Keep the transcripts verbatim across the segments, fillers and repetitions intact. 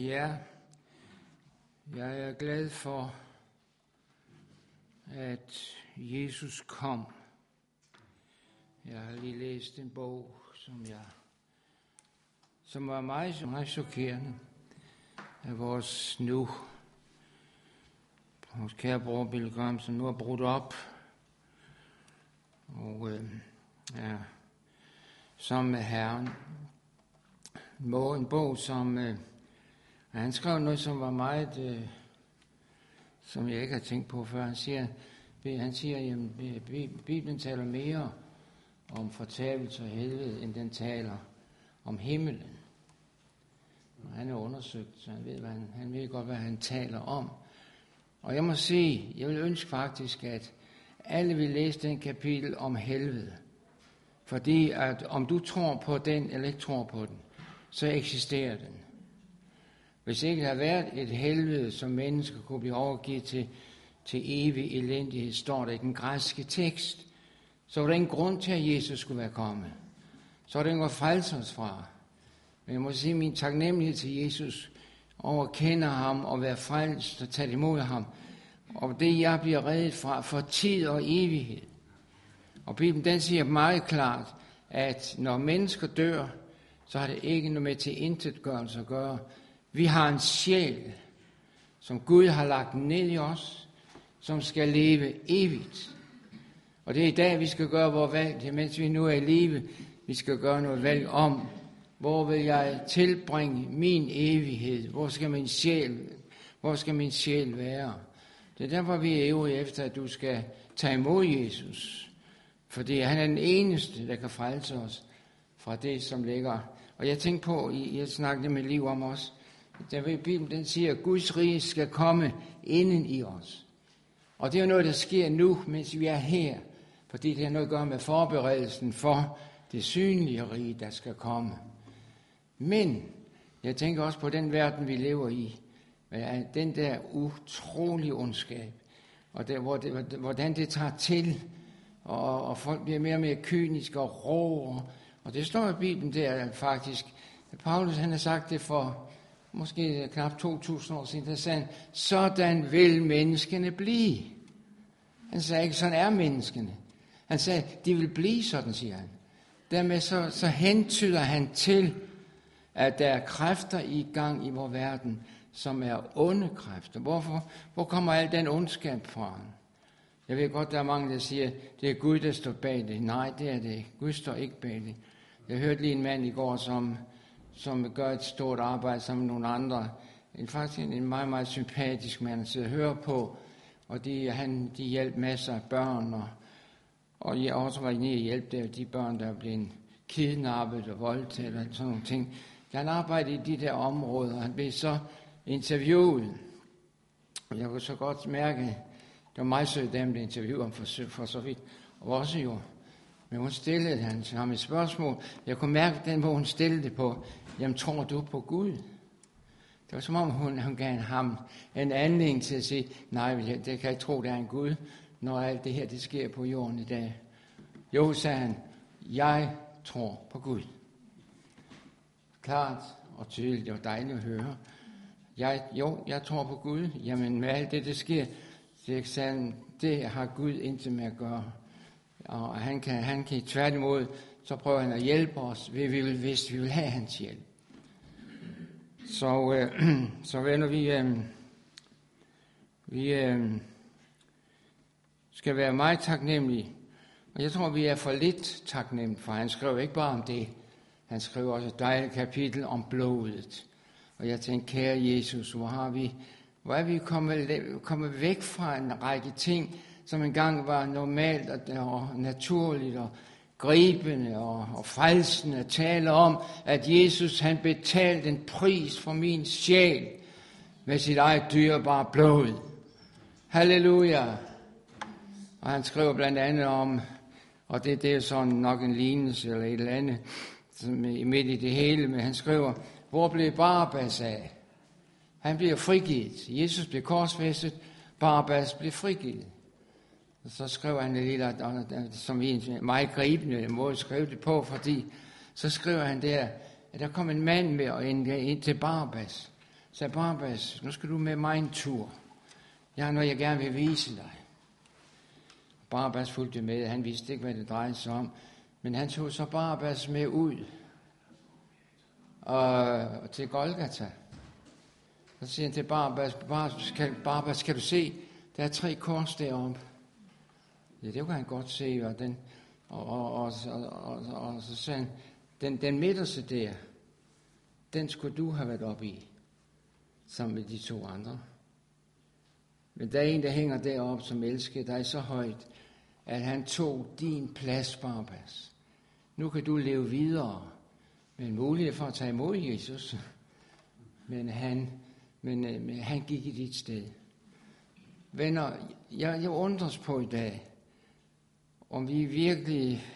Ja, jeg er glad for, at Jesus kom. Jeg har lige læst en bog, som jeg, som var meget, meget chokerende af vores nu, vores kære bror Bill Graham, som nu er brudt op. Og øh, ja, sammen med Herren. En bog, som øh, han skrev noget, som var meget, øh, som jeg ikke har tænkt på før. Han siger, han siger at Bibelen taler mere om fortabelse og helvede, end den taler om himmelen. Og han er undersøgt, så han ved, hvad han, han ved godt, hvad han taler om. Og jeg må sige, jeg vil ønske faktisk, at alle vil læse den kapitel om helvede. Fordi at om du tror på den, eller ikke tror på den, så eksisterer den. Hvis ikke der har været et helvede, som mennesker kunne blive overgivet til, til evig elendighed, står der i den græske tekst, så var der ingen grund til, at Jesus skulle være kommet. Så var der ingen at frelse os fra. Men jeg må sige, min taknemmelighed til Jesus over at kende ham og være frelst og tage imod ham. Og det, jeg bliver reddet fra, for tid og evighed. Og Bibelen, den siger meget klart, at når mennesker dør, så har det ikke noget med til intetgørelse at gøre. Vi har en sjæl, som Gud har lagt ned i os, som skal leve evigt. Og det er i dag, vi skal gøre vores valg. Det er, mens vi nu er i live, vi skal gøre noget valg om, hvor vil jeg tilbringe min evighed? Hvor skal min sjæl, hvor skal min sjæl være? Det er derfor, vi er øvrige efter, at du skal tage imod Jesus. Fordi han er den eneste, der kan frelse os fra det, som ligger. Og jeg tænkte på, jeg snakkede med Liv om os, der ved Bibelen, den siger, at Guds rige skal komme inden i os. Og det er jo noget, der sker nu, mens vi er her. Fordi det har noget at gøre med forberedelsen for det synlige rige, der skal komme. Men jeg tænker også på den verden, vi lever i. Den der utrolige ondskab. Og der, hvor det, hvordan det tager til. Og, og folk bliver mere og mere kyniske og rå. Og det står i Bibelen der faktisk. Paulus, han har sagt det for måske knap to tusind år siden. Der sagde han, sådan vil menneskene blive. Han sagde ikke, sådan er menneskene. Han sagde, de vil blive sådan, siger han. Dermed så, så hentyder han til, at der er kræfter i gang i vores verden, som er onde kræfter. Hvorfor? Hvor kommer al den ondskab fra? Jeg ved godt, der er mange, der siger, det er Gud, der står bag det. Nej, det er det ikke. Gud står ikke bag det. Jeg hørte lige en mand i går, som, som gør et stort arbejde sammen med nogle andre. En, faktisk en meget, meget sympatisk mand, der sidder og hører på. Og de, han, de hjælper masser af børn. Og, og jeg også var inde i at hjælpe der, de børn, der er blevet kidnappet og voldtaget og sådan nogle ting. Han arbejdede i de der områder, og han blev så interviewet. Og jeg kunne så godt mærke, det var meget sødt, der blev interviewet om for, for så vidt. Og også jo. Men hun stillede han til ham et spørgsmål. Jeg kunne mærke den, hvor hun stillede det på. Jamen, tror du på Gud? Det var som om, hun, hun gav ham en anledning til at sige, nej, det kan jeg ikke tro, det er en Gud, når alt det her, det sker på jorden i dag. Jo, sagde han, jeg tror på Gud. Klart og tydeligt, det var dejligt at høre. Jeg, jo, jeg tror på Gud. Jamen, med alt det, der sker, det, sådan, det har Gud intet med at gøre. Og han kan, han kan tværtimod, så prøver han at hjælpe os, hvis vi vil, hvis vi vil have hans hjælp. Så, øh, så venner, vi, øh, vi øh, skal være meget taknemmelige. Og jeg tror, vi er for lidt taknemmelige, for han skrev ikke bare om det. Han skrev også et dejligt kapitel om blodet. Og jeg tænkte, kære Jesus, hvor har vi, hvor er vi kommet, kommet væk fra en række ting, som engang var normalt og, og naturligt og gribende og, og frelsende at tale om, at Jesus han betalte en pris for min sjæl med sit eget dyrebare blod. Halleluja! Og han skriver blandt andet om, og det, det er sådan nok en lignelse eller et eller andet, som midt i det hele, men han skriver, hvor blev Barabbas af? Han bliver frigivet. Jesus blev korsfæstet, Barabbas blev frigivet. Og så skriver han det lille, som en meget gribende måde at skrive det på, fordi så skriver han der, at der kom en mand med ind, ind til Barabbas, sagde Barabbas, nu skal du med mig en tur. Jeg har noget, jeg gerne vil vise dig. Barabbas fulgte med. Han vidste ikke, hvad det drejede sig om. Men han tog så Barabbas med ud og til Golgata. Så siger han til Barabbas, Barabbas kan, Barabbas, kan du se, der er tre kors deroppe. Ja, det kan han godt se. Og, den, og, og, og, og, og, og så sagde han, den, den midterste der, den skulle du have været oppe i, sammen med de to andre. Men der er en, der hænger deroppe, som elsker dig så højt, at han tog din plads, Barabbas. Nu kan du leve videre med en mulighed for at tage imod Jesus. Men han, men, men han gik i dit sted. Venner, jeg, jeg undres på i dag, om vi virkelig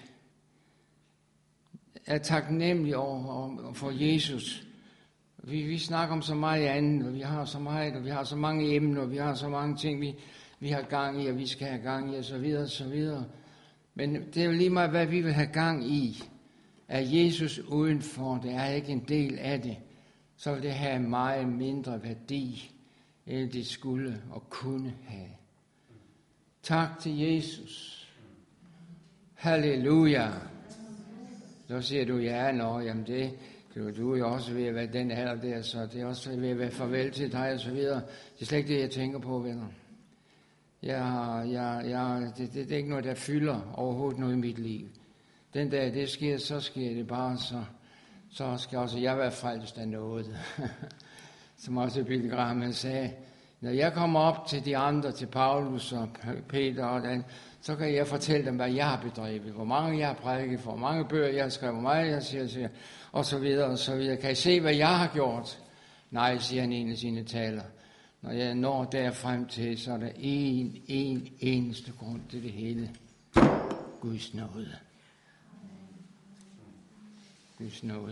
er taknemmelige over for Jesus. Vi, vi snakker om så meget andet, og vi har så meget, og vi har så mange emner, og vi har så mange ting, vi, vi har gang i, og vi skal have gang i, og så videre, og så videre. Men det er jo lige meget, hvad vi vil have gang i. Er Jesus udenfor, det er ikke en del af det, så vil det have meget mindre værdi, end det skulle og kunne have. Tak til Jesus. Halleluja. Så siger du, ja, nå, jamen det, du er jo også ved at være den alder der, så det er også ved at være farvel til dig og så videre. Det er slet ikke det, jeg tænker på, venner. Jeg, jeg, jeg, det, det, det er ikke noget, der fylder overhovedet noget i mit liv. Den dag det sker, så sker det bare, så, så skal også jeg være frelst af noget. Som også Billy Graham sagde, når jeg kommer op til de andre, til Paulus og Peter og den, så kan jeg fortælle dem, hvad jeg har bedrevet, hvor mange jeg har prædiket, hvor mange bøger jeg har skrevet, hvor meget jeg siger, siger, og så videre, og så videre. Kan I se, hvad jeg har gjort? Nej, siger han i en af sine taler. Når jeg når derfrem til, så er der en, en eneste grund til det hele. Guds nåde. Guds nåde.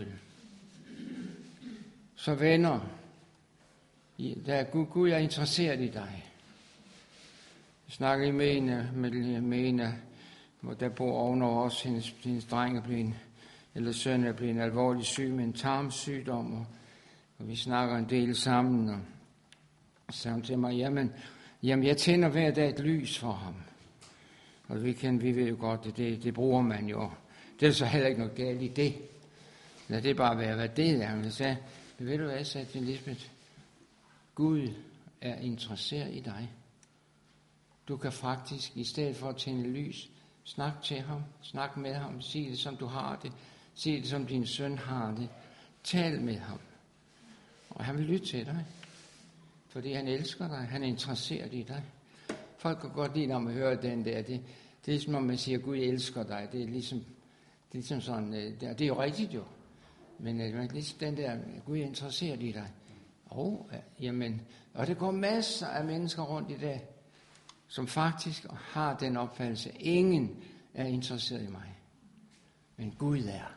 Så venner, der Gud, Gud er interesseret i dig. Jeg snakkede med en, med, med en, hvor der bor ovenover os, hendes, hendes dreng er blevet, eller søn er blevet alvorligt syg med en tarmsygdom, og, og vi snakker en del sammen, og så sagde hun til mig, jamen, jamen jeg tænder hver dag et lys for ham. Og vi, kan, vi ved jo godt, at det, det bruger man jo. Det er så heller ikke noget galt i det. Lad det bare være, hvad det er. Jeg sagde, ved du hvad, jeg sagde til Lisbeth, Gud er interesseret i dig. Du kan faktisk, i stedet for at tænde lys, snak til ham, snak med ham, sig det, som du har det, sig det, som din søn har det. Tal med ham. Og han vil lytte til dig, fordi han elsker dig, han er interesseret i dig. Folk kan godt lide, når man hører den der, det, det er som om man siger, Gud elsker dig, det er ligesom, det er ligesom sådan, det er, det er jo rigtigt jo, men ligesom den der, Gud er interesseret i dig. Og, jamen, og det går masser af mennesker rundt i dag, som faktisk har den opfattelse, ingen er interesseret i mig, men Gud er.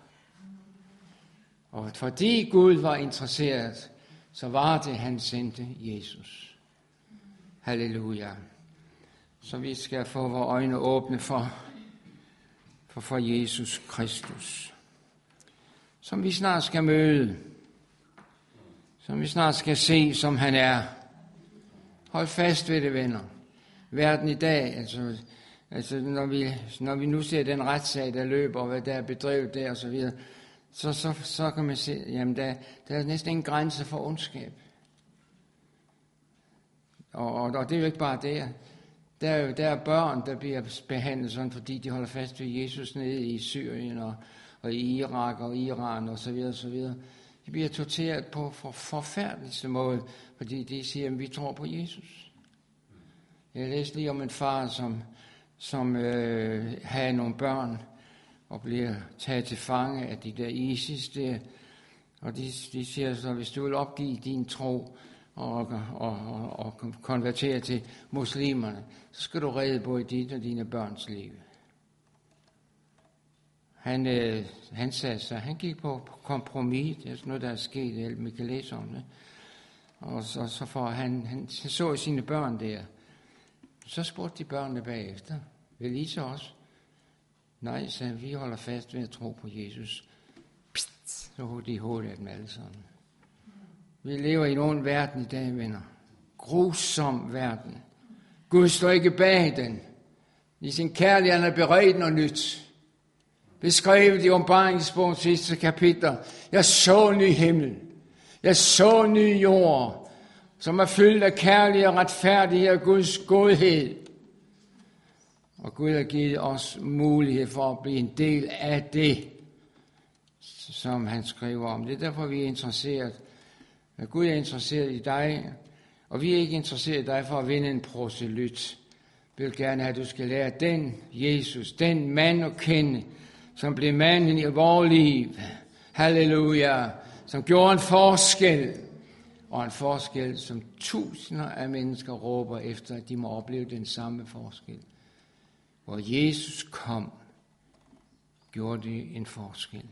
Og fordi Gud var interesseret, så var det, han sendte Jesus. Halleluja. Så vi skal få vores øjne åbne for, for, for Jesus Kristus, som vi snart skal møde, som vi snart skal se, som han er. Hold fast ved det, venner. Verden i dag, altså, altså når, vi, når vi nu ser den retssag, der løber, og hvad der er bedrevet der, og så videre, så, så, så kan man se, jamen der, der er næsten ingen grænse for ondskab. Og, og, og det er jo ikke bare det. Der er jo der er børn, der bliver behandlet sådan, fordi de holder fast ved Jesus nede i Syrien og, og i Irak og Iran og så videre og så videre. De bliver torteret på for, forfærdeligste måde, fordi de siger, at vi tror på Jesus. Jeg læste lige om en far, som, som øh, havde nogle børn og bliver taget til fange af de der ISIS der. Og de, de siger så, hvis du vil opgive din tro og, og, og, og konvertere til muslimerne, så skal du redde både dit og dine børns liv. Han, øh, han sagde så, han gik på kompromis, det er sådan noget, der er sket, vi kan læse om det. Og så, så får han, han så sine børn der. Så spurgte de børnene bagefter, vil I så også? Nej, sagde vi holder fast ved at tro på Jesus. Pst, så holdt de i hovedet af dem alle sammen. Vi lever i en ond verden i dag, venner. Grusom verden. Gud står ikke bag den. I sin kærlighed han har beredt noget nyt. Beskrevet i Åbenbaringsbogens sidste kapitel. Jeg så en ny himmel. Jeg så en ny jord, som er fyldt af kærlighed og retfærdighed og Guds godhed. Og Gud har givet os mulighed for at blive en del af det, som han skriver om. Det er derfor, vi er interesseret. At Gud er interesseret i dig, og vi er ikke interesseret i dig for at vinde en proselyt. Vi vil gerne have, at du skal lære den Jesus, den mand at kende, som blev manden i vores liv. Halleluja. Som gjorde en forskel. Og en forskel, som tusinder af mennesker råber efter, at de må opleve den samme forskel. Hvor Jesus kom, gjorde det en forskel.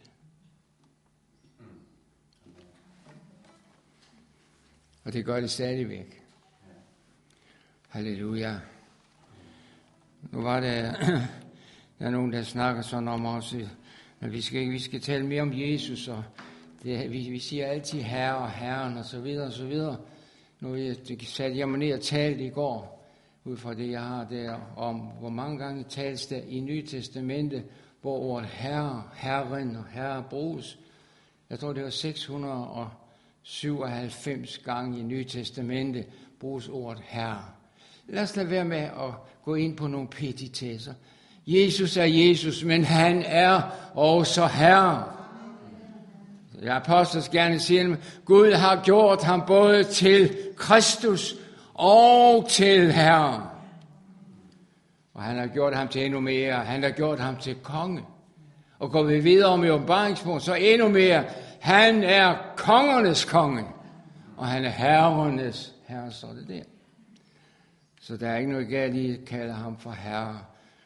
Og det gør det stadigvæk. Halleluja. Nu var der, der er nogen, der snakker sådan om os, at vi skal, vi skal tale mere om Jesus, og det, vi, vi siger altid herre og herren, og så videre, og så videre. Nu satte jeg mig ned og talte i går, ud fra det, jeg har der, om hvor mange gange tales der i Nye Testamente, hvor ordet herre, herren og herre bruges. Jeg tror, det var seks hundrede og syvoghalvfems gange i Nye Testamente bruges ordet herre. Lad os lade være med at gå ind på nogle petitesser. Jesus er Jesus, men han er også herre. Jeg apostles gerne siger, at Gud har gjort ham både til Kristus og til herre. Og han har gjort ham til endnu mere. Han har gjort ham til konge. Og går vi videre med Åbenbaringsbogen, så endnu mere. Han er kongernes konge. Og han er herrenes herre, så det der. Så der er ikke noget galt i at kalde ham for herre.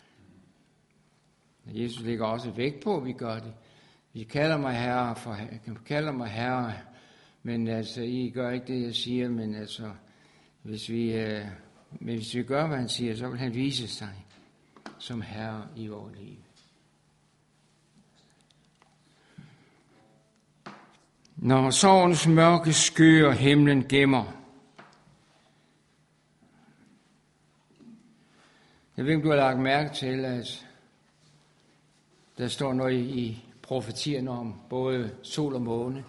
Jesus lægger også vægt på, at vi gør det. Vi kalder mig herre, for, kalder mig herre, men altså, I gør ikke det, jeg siger, men altså, hvis vi, øh, men hvis vi gør, hvad han siger, så vil han vise sig som herre i vores liv. Når sorgens mørke skyer himlen gemmer. Jeg ved ikke, om du har lagt mærke til, at der står noget i profetierne om både sol og måne.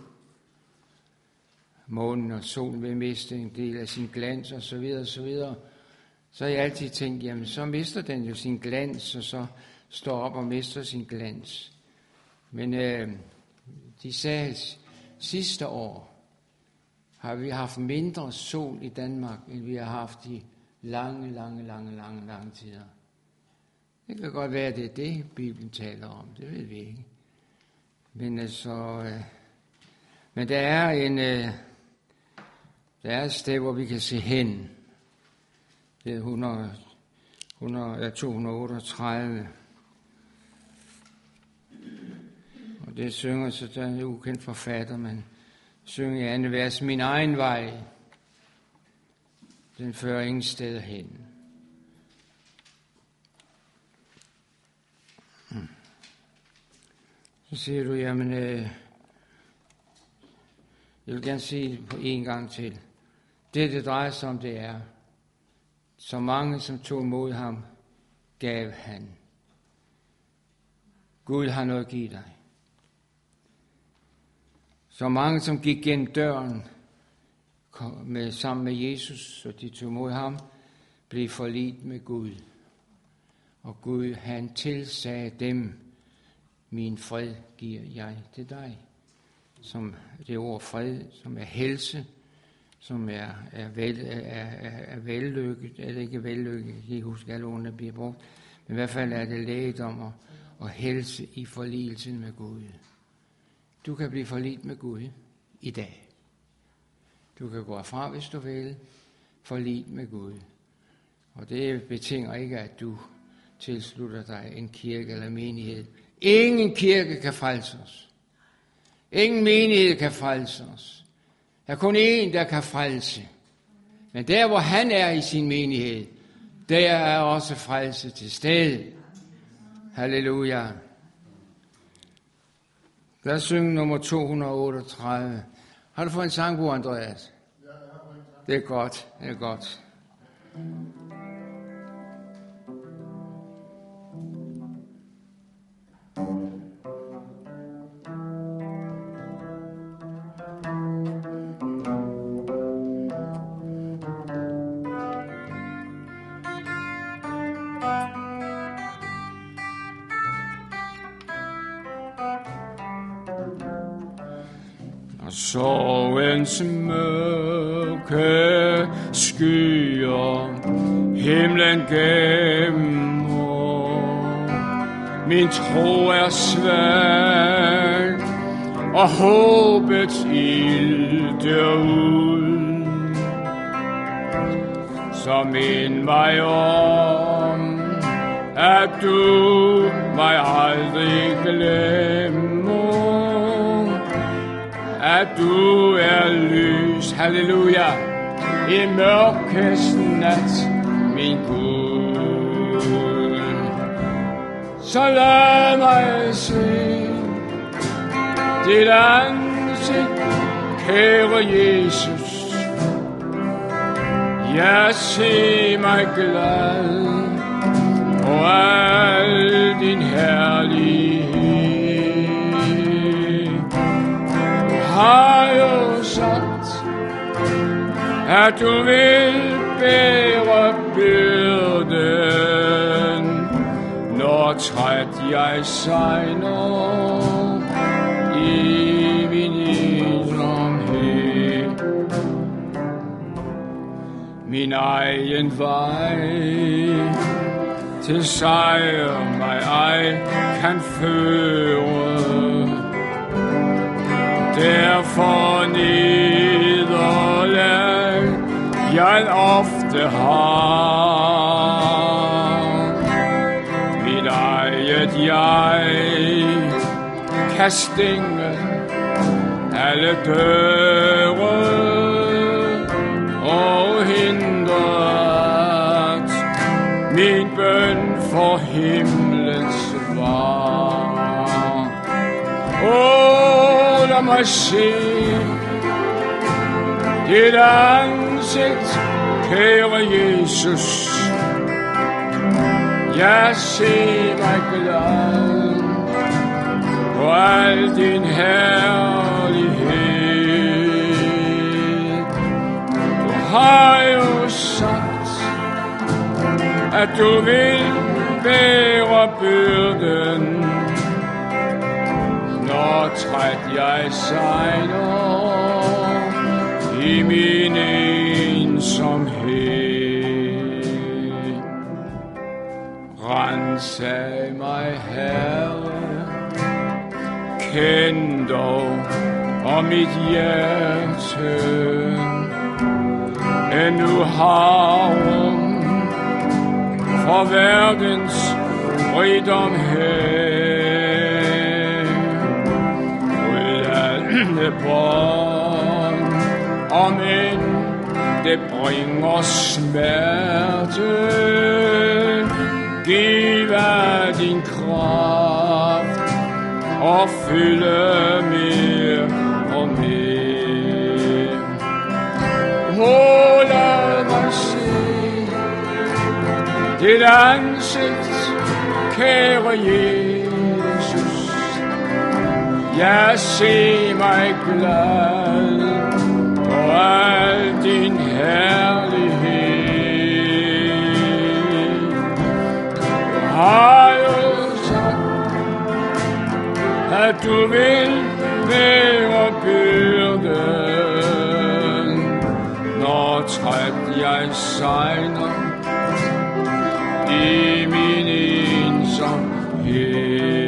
Månen og solen vil miste en del af sin glans og så videre og så videre. Så har jeg altid tænkt, jamen så mister den jo sin glans, og så står op og mister sin glans. Men øh, de sagde, sidste år har vi haft mindre sol i Danmark, end vi har haft i lange, lange, lange, lange, lange tider. Det kan godt være, at det er det, Bibelen taler om. Det ved vi ikke. Men altså, øh, men der er en, øh, der er et sted, hvor vi kan se hen. Det er hundrede, hundrede, to hundrede otteogtredive. Og det synger, så der er en ukendt forfatter, men synger i andet vers, min egen vej, den fører ingen sted hen. Så siger du, jamen, øh, jeg vil gerne sige det på en gang til. Det, det drejer sig om, det er, så mange, som tog imod ham, gav han. Gud har noget at give dig. Så mange, som gik gennem døren med, sammen med Jesus, og de tog imod ham, blev forligt med Gud. Og Gud, han tilsagde dem, min fred giver jeg til dig. Som det ord fred, som er helse, som er, er, vel, er, er, er vellykket, eller ikke vellykket, jeg kan huske alle ordene bliver brugt, men i hvert fald er det lægedom og, og helse i forligelsen med Gud. Du kan blive forligt med Gud i dag. Du kan gå fra, hvis du vil, forligt med Gud. Og det betinger ikke, at du tilslutter dig en kirke eller menighed. Ingen kirke kan frelse os. Ingen menighed kan frelse os. Der er kun én, der kan frelse. Men der, hvor han er i sin menighed, der er også frelse til stede. Halleluja. Lad os synge nummer to hundrede otteogtredive. Har du fået en sangbog, Andreas? Ja, jeg har fået en sang. Det er godt, det er godt. Sorgens mørke skyer himlen gemmer. Min tro er svag, og håbets ild dør ud. Så mind mig om, at du mig aldrig glemmer. At du er lys, halleluja, i mørkets nat, min Gud. Så lad mig se dit ansigt, kære Jesus. Ja, se mig glad og al din herlighed. Har jo sagt, at du vil bære byrden, når træt jeg sejner i min ensomhed. Min egen vej til sejr mig ej kan føre. Derfor nederlag jeg ofte har. Mit eget jeg kan stænge alle døre og hindre, at min bøn for himlens svar. Åh, lad mig se dit ansigt, kære Jesus. Ja, se mig glad på al din herlighed. Du har jo sagt, at du vil bære byrden, når træt jeg sejler i min ensomhed. Ransag mig, Herre, kend dog om mit hjerte, endnu harum for verdens rigdom her. Udadende bånd, om end det bringer smerte, giv af din kraft og fylde mere og mere. Åh, lad mig se dit ansigt, kære Jesus. Ja, se mig glad på al din herlighed. Du har jo sagt, at du vil bære byrden, når træt jeg sejner i min ensomhed.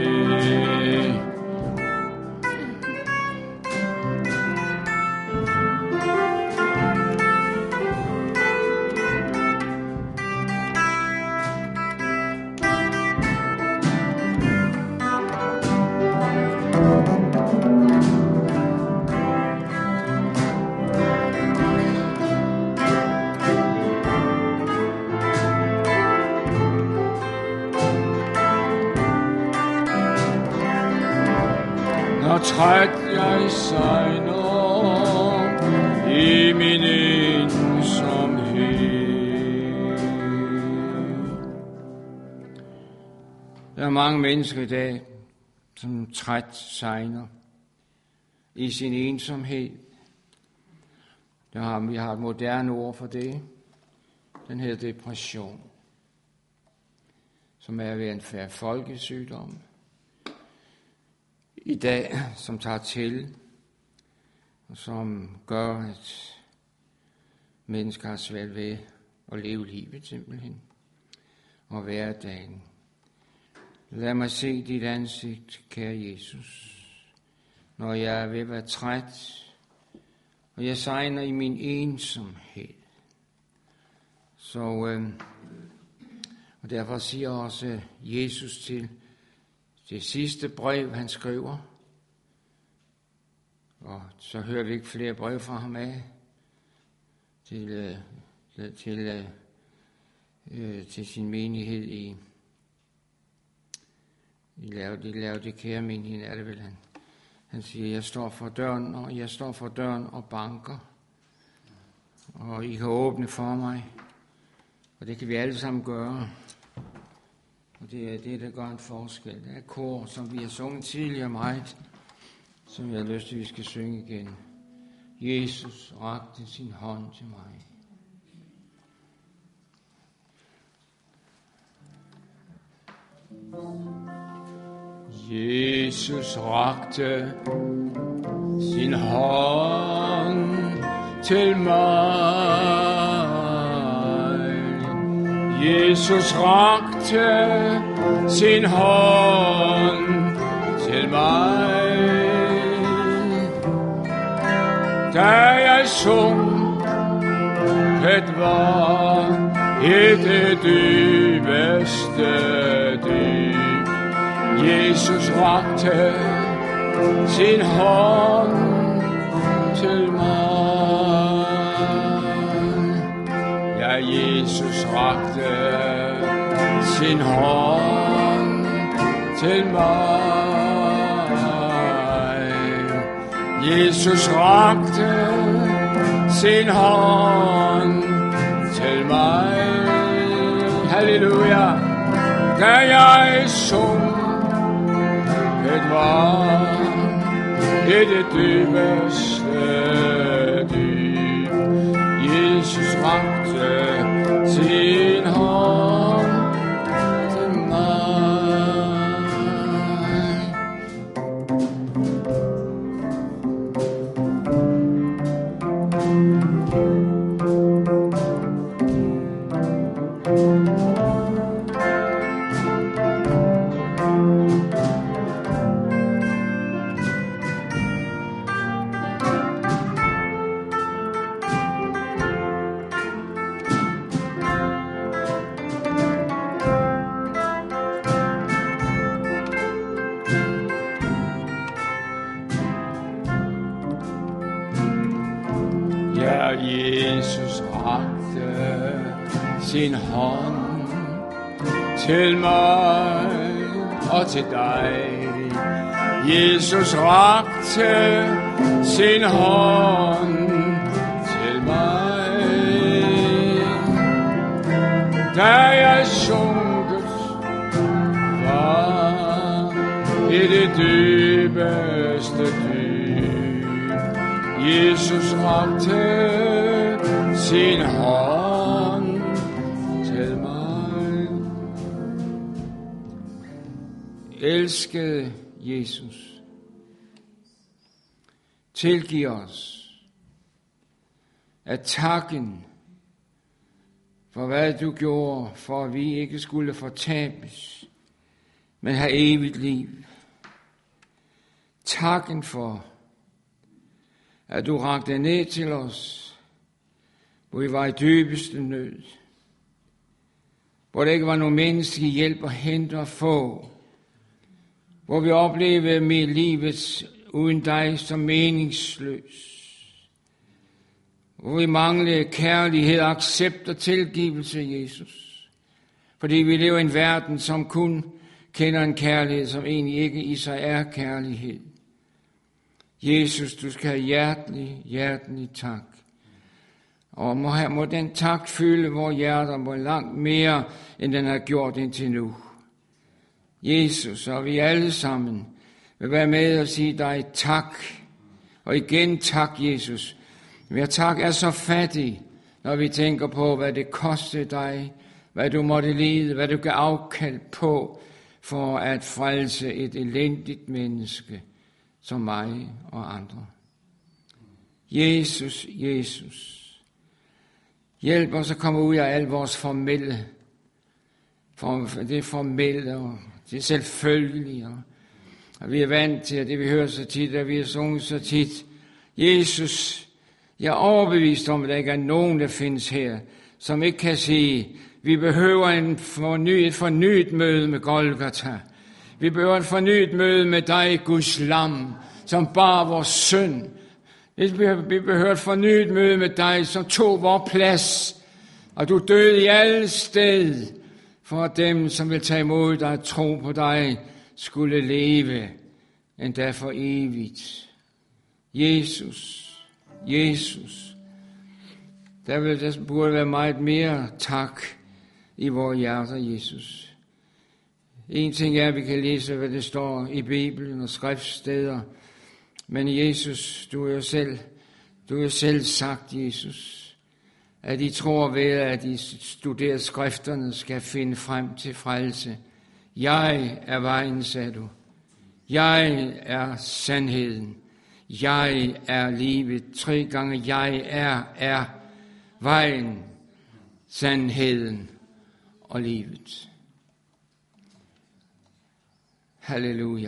Når træt jeg sejner i min ensomhed. Der er mange mennesker i dag, som træt segner i sin ensomhed. Der har, vi har et moderne ord for det. Den hedder depression, som er ved en færre folkesygdom i dag, som tager til, og som gør, at mennesker har svært ved at leve livet simpelthen, og hverdagen. Lad mig se dit ansigt, kære Jesus, når jeg er ved at være træt, og jeg segner i min ensomhed. Så, øh, og derfor siger også Jesus til det sidste brev, han skriver, og så hører vi ikke flere brev fra ham af, til, øh, til, øh, til sin menighed i I laver, de laver det kære menighed, er det vel han. Han siger, jeg står for døren, og jeg står for døren og banker. Og I kan åbne for mig. Og det kan vi alle sammen gøre. Og det er det, der gør en forskel. Det er kor, som vi har sunget tidligere meget, som jeg har lyst til, at vi skal synge igen. Jesus rakte sin hånd til mig. Jesus rakte sin hånd til mig. Jesus rakte sin hånd til mig. Da jeg sunket var i det dybeste dyb, Jesus rakte sin hånd til mig. Ja, Jesus rakte sin hånd til mig. Jesus rakte sin hånd til mig. Halleluja. Da jeg sunket var i det dybeste dyb, Jesus rakte sin hånd til mig. Jesus rakte sin hånd til mig og til dig. Jesus rakte sin hånd til mig. Da jeg sunket var i det dybeste dyb, Jesus rakte sin hånd til mig. Elskede Jesus, tilgiv os at takken for hvad du gjorde, for at vi ikke skulle fortabes, men have evigt liv. Takken for at du rakte ned til os, hvor vi var i dybeste nød, hvor der ikke var nogen menneskelig hjælp at hente og få, hvor vi oplevede med livet uden dig som meningsløs, hvor vi manglede kærlighed, accept og tilgivelse, Jesus, fordi vi lever i en verden, som kun kender en kærlighed, som egentlig ikke i sig er kærlighed. Jesus, du skal have hjertelig, hjertelig tak. Og må, have, må den tak fylde vores hjerter må langt mere, end den har gjort indtil nu. Jesus, og vi alle sammen vil være med og sige dig tak. Og igen tak, Jesus. Hver tak er så fattig, når vi tænker på, hvad det kostede dig, hvad du måtte lide, hvad du gav afkald på, for at frelse et elendigt menneske som mig og andre. Jesus, Jesus, hjælp os at komme ud af al vores formelle, for det formelle og det selvfølgelige. Og vi er vant til, at det vi hører så tit, at vi har sunget så tit. Jesus, jeg er overbevist om, at der ikke er nogen, der findes her, som ikke kan sige, vi behøver en forny, et fornyet møde med Golgata. Vi behøver et fornyet møde med dig, Guds lam, som bar vores synd. Vi behøver et fornyet møde med dig, som tog vores plads. Og du døde i alle sted, for dem, som vil tage imod dig og tro på dig, skulle leve endda for evigt. Jesus, Jesus, der, vil, der burde være meget mere tak i vores hjerter, Jesus. En ting er, at vi kan læse, hvad det står i Bibelen og skriftsteder, men Jesus, du er jo selv, du er jo selv sagt, Jesus, at I tror ved, at I studerer skrifterne, skal finde frem til frelse. Jeg er vejen, sagde du. Jeg er sandheden. Jeg er livet. Tre gange jeg er, er vejen, sandheden og livet. Halleluja.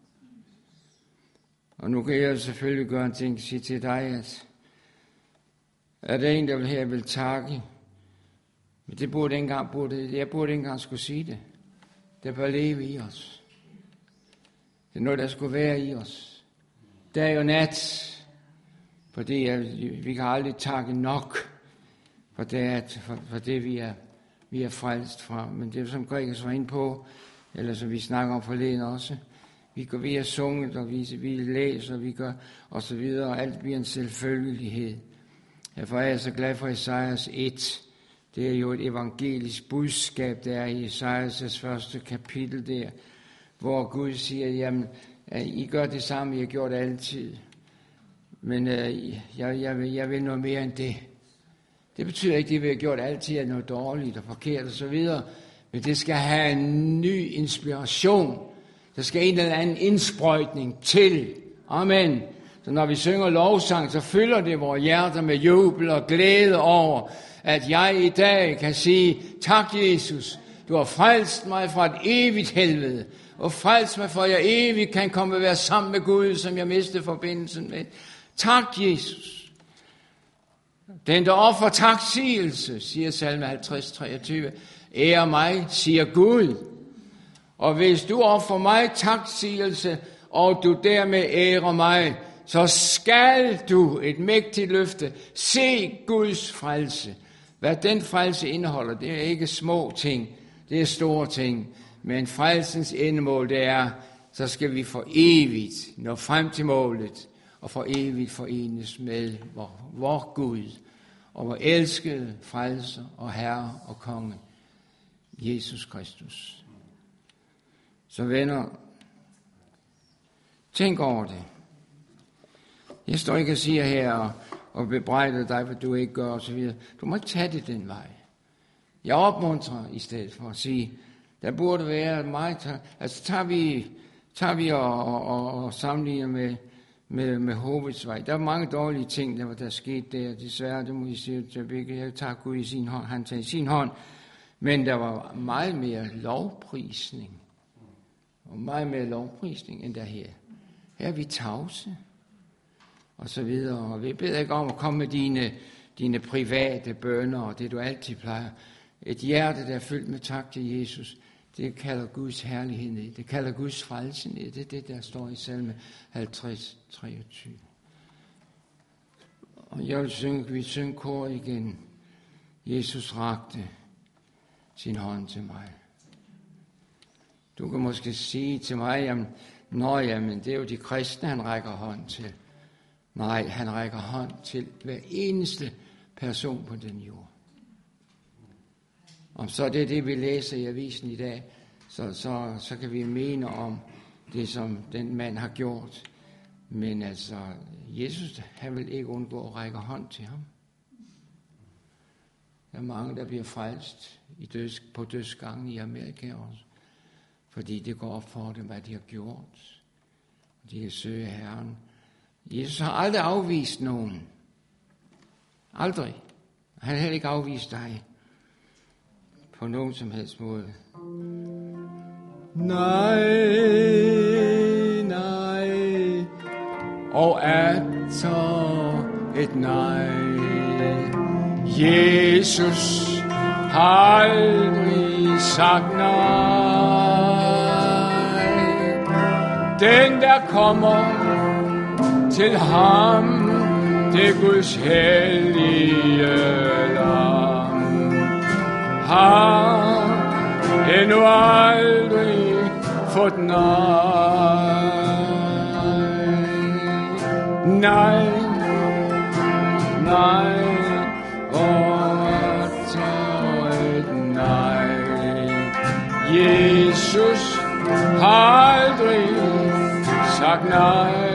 Og nu kan jeg selvfølgelig gøre en ting, sige til dig, at er der en, der vil her vil takke, men det burde ikke engang, burde, jeg burde ikke engang skulle sige det. Det bør leve i os. Det er noget, der skulle være i os. Dag og nat, fordi vi kan aldrig takke nok for det, for, for det vi, er, vi er frelst fra. Men det er som Gregers var inde på, eller som vi snakker om forleden også. Vi går ved at sunget, og vi, vi læser, og vi gør, og så videre, og alt bliver en selvfølgelighed. Derfor er jeg så glad for Esajas et. Det er jo et evangelisk budskab, der er i Esajas første kapitel der, hvor Gud siger, jamen, I gør det samme, I har gjort altid. Men øh, jeg, jeg, vil, jeg vil noget mere end det. Det betyder ikke, at det vi har gjort altid er noget dårligt og forkert og så videre. Men det skal have en ny inspiration. Der skal en eller anden indsprøjtning til. Amen. Så når vi synger lovsang, så fylder det vores hjerter med jubel og glæde over, at jeg i dag kan sige, tak Jesus, du har frelst mig fra et evigt helvede, og frelst mig for, at jeg evigt kan komme og være sammen med Gud, som jeg mistede forbindelsen med. Tak Jesus. Den, der offer taksigelse, siger salme halvtreds treogtyve, ære mig, siger Gud. Og hvis du offer mig taksigelse, og du dermed ærer mig, så skal du, et mægtigt løfte, se Guds frelse. Hvad den frelse indeholder, det er ikke små ting, det er store ting. Men frelsens endemål, det er, så skal vi for evigt nå frem til målet, og for evigt forenes med vor, vor Gud, og vor elskede frelser og herre og konge, Jesus Kristus. Så venner, tænk over det. Jeg står ikke og siger her og, og bebrejder dig, hvad du ikke gør osv. Du må ikke tage det den vej. Jeg opmuntrer i stedet for at sige, der burde være meget. Altså tager vi, tager vi og, og, og, og sammenligner med, med, med Håbets vej. Der er mange dårlige ting, der, der er sket der. Desværre, det må I sige til begge. Jeg tager Gud i sin hånd, han tager i sin hånd. Men der var meget mere lovprisning. Og meget mere lovprisning end der her. Her er vi tavse. Og så videre. Og vi beder ikke om at komme med dine, dine private bønner, og det du altid plejer. Et hjerte, der er fyldt med tak til Jesus, det kalder Guds herlighed ned. Det kalder Guds frelse ned. Det er det, der står i salme halvtreds treogtyve. Og jeg vil synge, vi synger kor igen. Jesus rakte sin hånd til mig. Du kan måske sige til mig, jamen, Nå ja, men det er jo de kristne, han rækker hånd til. Nej, han rækker hånd til hver eneste person på den jord. Om så det er det, vi læser i avisen i dag, så, så, så kan vi mene om det, som den mand har gjort. Men altså, Jesus, han vil ikke undgå at række hånd til ham. Der er mange, der bliver frelst i døds, på dødsgangen i Amerika også, fordi det går op for dem, hvad de har gjort. De kan søge Herren. Jesus har aldrig afvist nogen. Aldrig. Han har heller ikke afvist dig på nogen som helst måde. Nej, nej, og atter et nej. Jesus har aldrig sagt nej. Den, der kommer til ham, det Guds hellige lam, har endnu aldrig fået nej. Nej, nej, og så et nej. Jesus har aldrig sagt nej.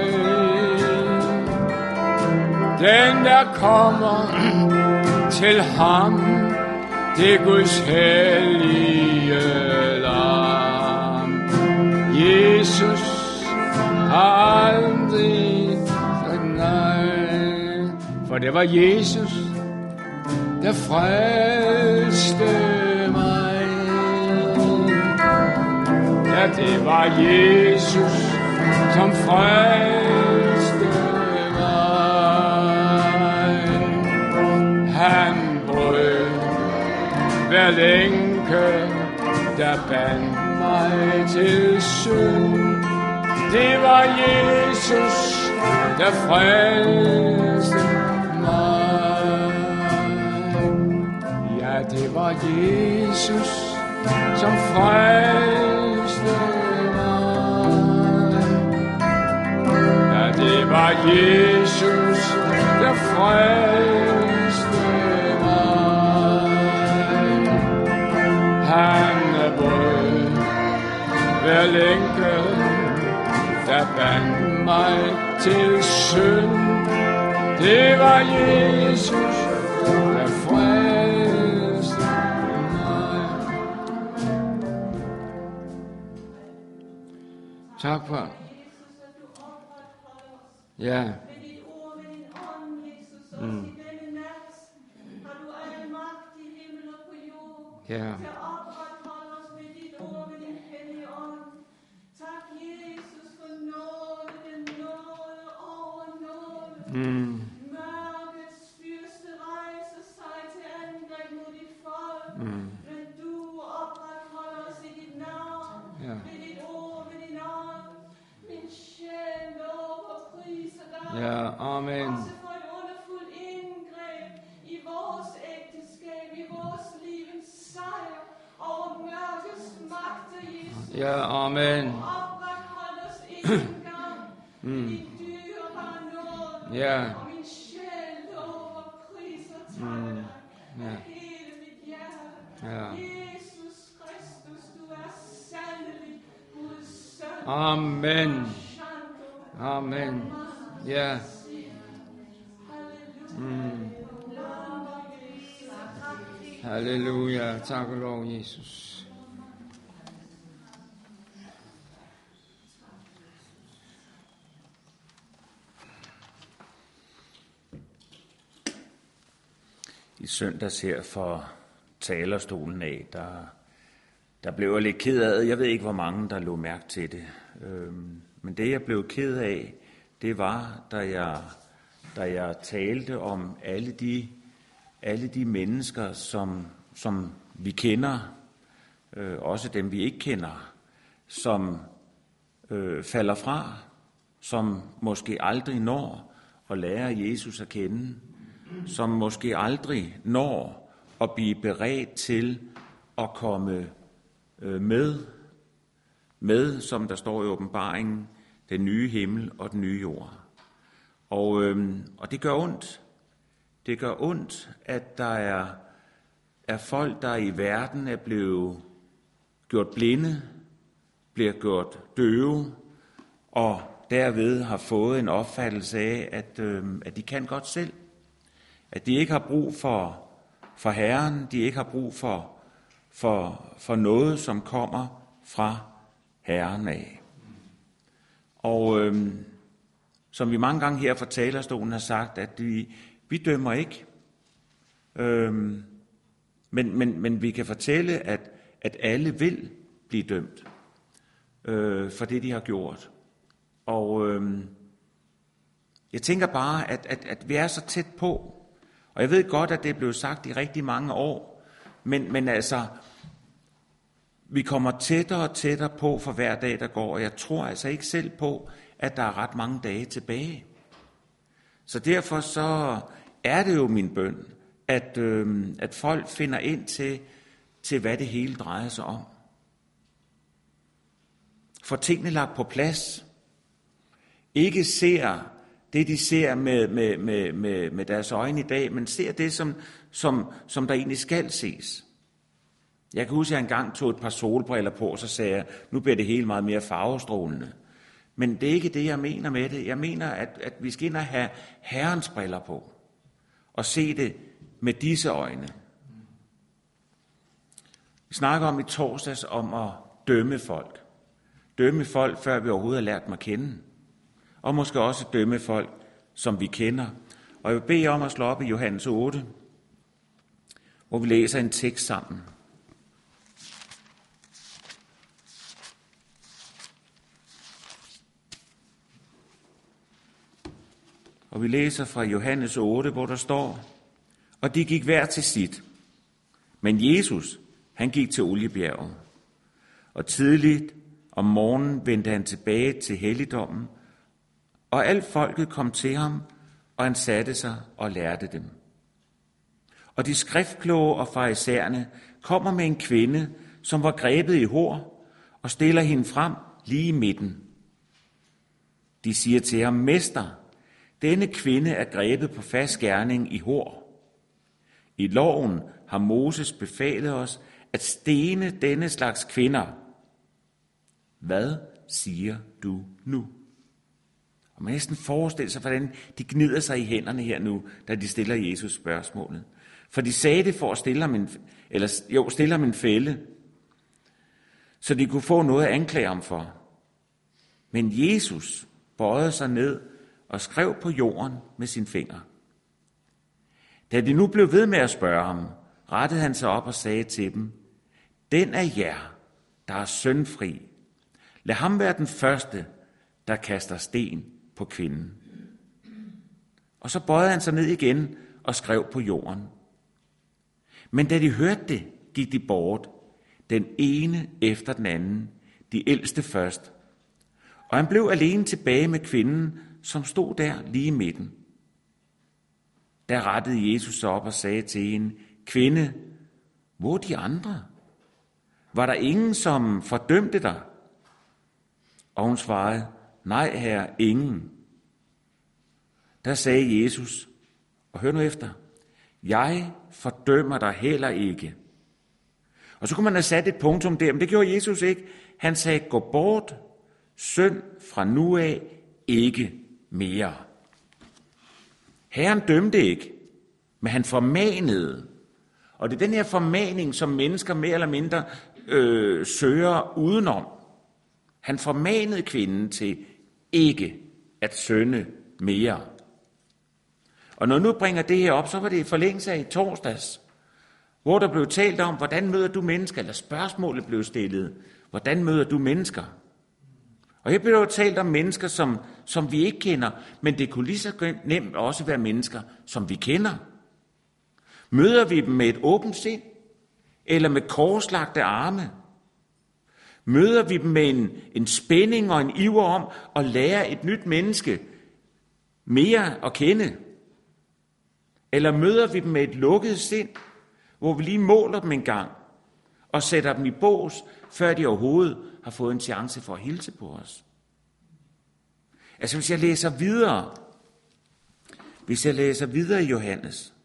Den, der kommer til ham, det er Guds hellige lam. Jesus har aldrig sagt nej. For det var Jesus, der frelste mig. Ja, det var Jesus, som frelste mig. Han brød hver lænke, der bandt mig til synd. Det var Jesus, der frelste mig. Ja, det var Jesus, som frelste mig. Ja, det var Jesus, der frelste mig. Han brød hver lænke, der bandt mig til synd. Det var Jesus, der frelste mig. Tak for. Ja. Mm. Ja. Mm. Mørkets fyrste rejser sig til angreb mod dit folk, Mm. men du opretholder os i dit navn, Ja. ved dit ord, ved din ånd. Min sjæl lover og priser dig, Ja, amen. også for et underfuldt indgreb i vores ægteskab, i vores liv, en sejr over mørkets magter, Jesus. Ja, amen. Oprethold os en gang Mm. i dit dyrebare nåde. Ja. Og min sjæl lover og priser og takker dig Ja. af hele mit hjerte. Ja. Jesus Kristus, du er sandelig Guds søn. Amen. Shanto. Amen. Ja. Halleluja. Mm. Halleluja. Tak og lov, Jesus. I søndags her for talerstolen af, der, der blev jeg lidt ked af. Jeg ved ikke, hvor mange, der lå mærke til det. Øhm, men det, jeg blev ked af, det var, da jeg, da jeg talte om alle de, alle de mennesker, som, som vi kender, øh, også dem, vi ikke kender, som øh, falder fra, som måske aldrig når at lære Jesus at kende, som måske aldrig når at blive beredt til at komme med, med, som der står i åbenbaringen, den nye himmel og den nye jord. Og, øhm, og det gør ondt. Det gør ondt, at der er, er folk, der i verden er blevet gjort blinde, bliver gjort døve, og derved har fået en opfattelse af, at, øh, at de kan godt selv. At de ikke har brug for, for Herren, de ikke har brug for, for, for noget, som kommer fra Herren af. Og øh, som vi mange gange her fra talerstolen har sagt, at vi, vi dømmer ikke. Øh, men, men, men vi kan fortælle, at, at alle vil blive dømt øh, for det, de har gjort. Og øh, jeg tænker bare, at, at, at vi er så tæt på. Og jeg ved godt, at det er blevet sagt i rigtig mange år. Men, men altså, vi kommer tættere og tættere på for hver dag, der går. Og jeg tror altså ikke selv på, at der er ret mange dage tilbage. Så derfor så er det jo min bøn, at, øh, at folk finder ind til, til, hvad det hele drejer sig om. Får tingene lagt på plads. Ikke ser det, de ser med, med, med, med, med deres øjne i dag, men ser det, som, som, som der egentlig skal ses. Jeg kan huske, at jeg engang tog et par solbriller på, og så sagde jeg, nu bliver det hele meget mere farvestrålende. Men det er ikke det, jeg mener med det. Jeg mener, at, at vi skal ind og have Herrens briller på, og se det med disse øjne. Vi snakker om i torsdags om at dømme folk. Dømme folk, før vi overhovedet har lært dem at kende. Og måske også dømme folk, som vi kender. Og jeg vil bede om at slå op i Johannes otte, hvor vi læser en tekst sammen. Og vi læser fra Johannes otte, hvor der står, og de gik hver til sit. Men Jesus, han gik til Oliebjerget. Og tidligt om morgenen vendte han tilbage til helligdommen, og alt folket kom til ham, og han satte sig og lærte dem. Og de skriftkloge og farisæerne kommer med en kvinde, som var grebet i hor, og stiller hende frem lige i midten. De siger til ham, Mester, denne kvinde er grebet på fast gerning i hor. I loven har Moses befalet os at stene denne slags kvinder. Hvad siger du nu? Og man næsten forestiller sig, hvordan de gnider sig i hænderne her nu, da de stiller Jesus spørgsmålet. For de sagde det for at stille ham en, eller, jo, stille ham en fælde, så de kunne få noget at anklage ham for. Men Jesus bøjede sig ned og skrev på jorden med sin finger. Da de nu blev ved med at spørge ham, rettede han sig op og sagde til dem, den af jer, der er syndfri, lad ham være den første, der kaster sten på kvinden. Og så bøjede han sig ned igen og skrev på jorden. Men da de hørte det, gik de bort, den ene efter den anden, de ældste først. Og han blev alene tilbage med kvinden, som stod der lige i midten. Der rettede Jesus sig op og sagde til hende, kvinde, hvor er de andre? Var der ingen, som fordømte dig? Og hun svarede, nej herre, ingen. Der sagde Jesus, og hør nu efter, jeg fordømmer dig heller ikke. Og så kunne man have sat et punktum der, men det gjorde Jesus ikke. Han sagde, gå bort, synd fra nu af ikke mere. Herren dømte ikke, men han formanede. Og det er den her formaning, som mennesker mere eller mindre øh, søger udenom. Han formanede kvinden til ikke at synde mere. Og når nu bringer det her op, så var det i forlængelse af i torsdags, hvor der blev talt om, hvordan møder du mennesker, eller spørgsmålet blev stillet, hvordan møder du mennesker? Og her blev jo talt om mennesker, som, som vi ikke kender, men det kunne lige så nemt også være mennesker, som vi kender. Møder vi dem med et åbent sind, eller med korslagte arme? Møder vi dem med en, en spænding og en iver om at lære et nyt menneske mere at kende? Eller møder vi dem med et lukket sind, hvor vi lige måler dem en gang og sætter dem i bås, før de overhovedet har fået en chance for at hilse på os. Altså hvis jeg læser videre, hvis jeg læser videre i Johannes,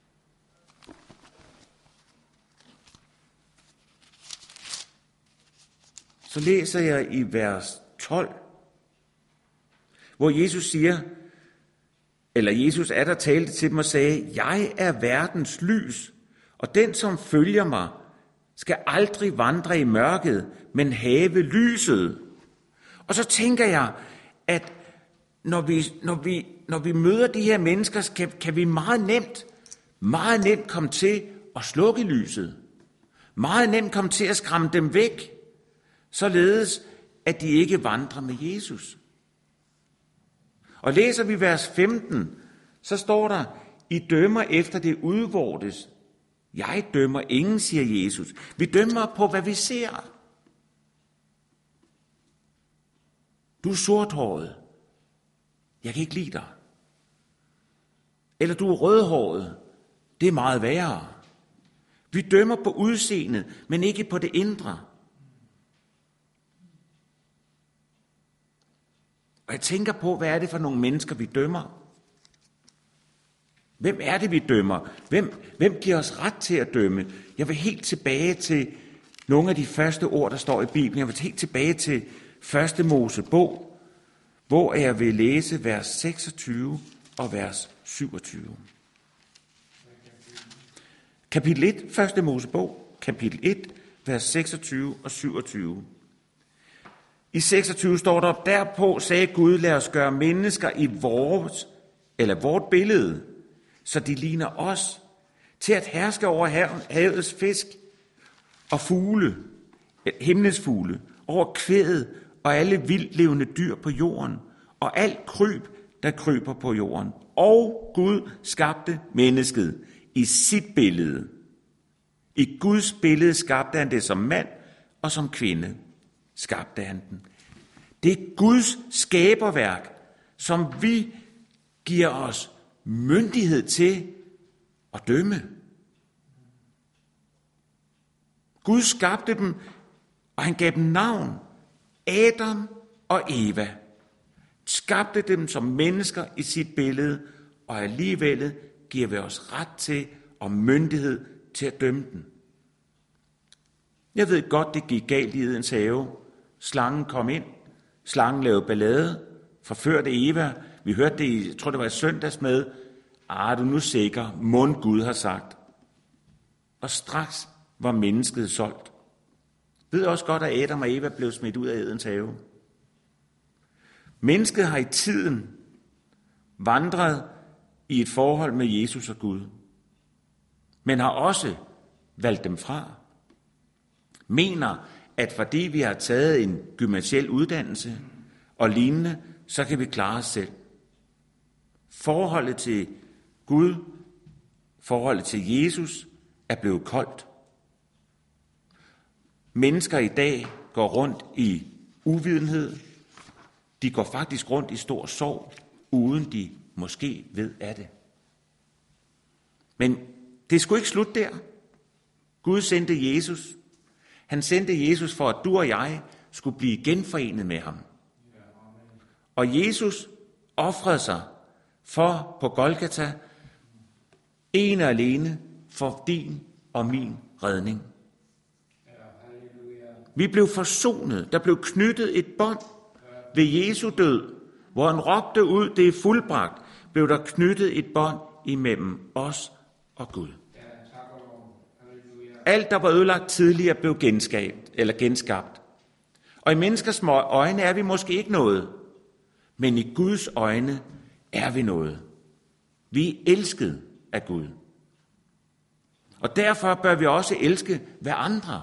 så læser jeg i vers tolv, hvor Jesus siger, eller Jesus er der talte til dem og sagde, jeg er verdens lys, og den som følger mig, skal aldrig vandre i mørket, men have lyset. Og så tænker jeg, at når vi, når vi, når vi møder de her mennesker, kan, kan vi meget nemt, meget nemt komme til at slukke lyset. Meget nemt komme til at skræmme dem væk, således at de ikke vandrer med Jesus. Og læser vi vers femten, så står der, I dømmer efter det udvortes. Jeg dømmer ingen, siger Jesus. Vi dømmer på, hvad vi ser. Du er sorthåret. Jeg kan ikke lide dig. Eller du er rødhåret. Det er meget værre. Vi dømmer på udseendet, men ikke på det indre. Og jeg tænker på, hvad er det for nogle mennesker, vi dømmer? Hvem er det, vi dømmer? Hvem, hvem giver os ret til at dømme? Jeg vil helt tilbage til nogle af de første ord, der står i Bibelen. Jeg vil helt tilbage til første Mosebog, hvor jeg vil læse vers seksogtyve og vers syvogtyve. Kapitel et, første Mosebog, kapitel et, vers seksogtyve og syvogtyve. I seksogtyve står der, derpå sagde Gud, lad os gøre mennesker i vores, eller vort billede, så de ligner os, til at herske over havets fisk og fugle, himlens fugle, over kvædet og alle vildlevende dyr på jorden, og alt kryb, der kryber på jorden. Og Gud skabte mennesket i sit billede. I Guds billede skabte han det som mand, og som kvinde skabte han den. Det er Guds skaberværk, som vi giver os myndighed til at dømme. Gud skabte dem, og han gav dem navn. Adam og Eva. Skabte dem som mennesker i sit billede, og alligevel giver vi os ret til og myndighed til at dømme dem. Jeg ved godt, det gik galt i Edens have. Slangen kom ind. Slangen lavede ballade. Forførte Eva. Vi hørte det i, jeg tror det var i søndags med, ah, du er nu sikker, mund Gud har sagt. Og straks var mennesket solgt. Ved også godt, at Adam og Eva blev smidt ud af Edens have. Mennesket har i tiden vandret i et forhold med Jesus og Gud, men har også valgt dem fra. Mener, at fordi vi har taget en gymnasiel uddannelse og lignende, så kan vi klare os selv. Forholdet til Gud, forholdet til Jesus er blevet koldt. Mennesker i dag går rundt i uvidenhed. De går faktisk rundt i stor sorg, uden de måske ved af det. Men det skulle ikke slutte der. Gud sendte Jesus. Han sendte Jesus for, at du og jeg skulle blive genforenet med ham. Og Jesus ofrede sig for på Golgata en og alene for din og min redning. Vi blev forsonet. Der blev knyttet et bånd ved Jesu død, hvor han råbte ud, det er fuldbragt, blev der knyttet et bånd imellem os og Gud. Alt, der var ødelagt tidligere, blev genskabt, eller genskabt. Og i menneskers øjne er vi måske ikke noget, men i Guds øjne er vi noget. Vi er elsket af Gud. Og derfor bør vi også elske hver andre.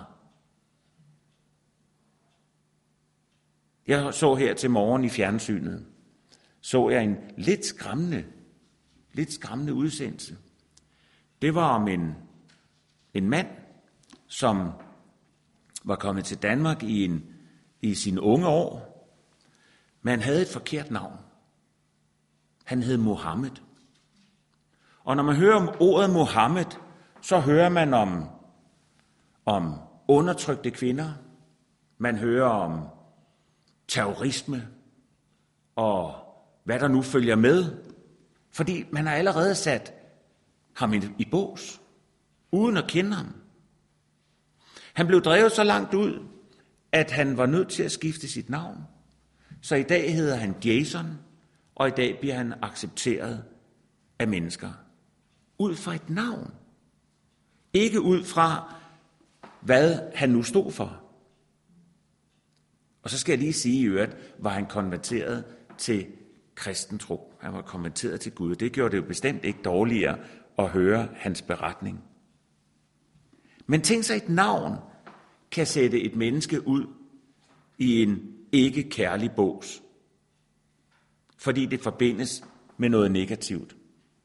Jeg så her til morgen i fjernsynet, så jeg en lidt skræmmende, lidt skræmmende udsendelse. Det var om en, en mand, som var kommet til Danmark i, en, i sine unge år, men han havde et forkert navn. Han hed Mohammed. Og når man hører om ordet Mohammed, så hører man om, om undertrykte kvinder, Man hører om terrorisme og hvad der nu følger med, fordi man har allerede sat ham i, i bås, uden at kende ham. Han blev drevet så langt ud, at han var nødt til at skifte sit navn. Så i dag hedder han Jason, og i dag bliver han accepteret af mennesker. Ud fra et navn. Ikke ud fra, hvad han nu stod for. Og så skal jeg lige sige i øvrigt, var han konverteret til kristen tro. Han var konverteret til Gud. Det gjorde det jo bestemt ikke dårligere at høre hans beretning. Men tænk sig, et navn kan sætte et menneske ud i en ikke kærlig bås, fordi det forbindes med noget negativt.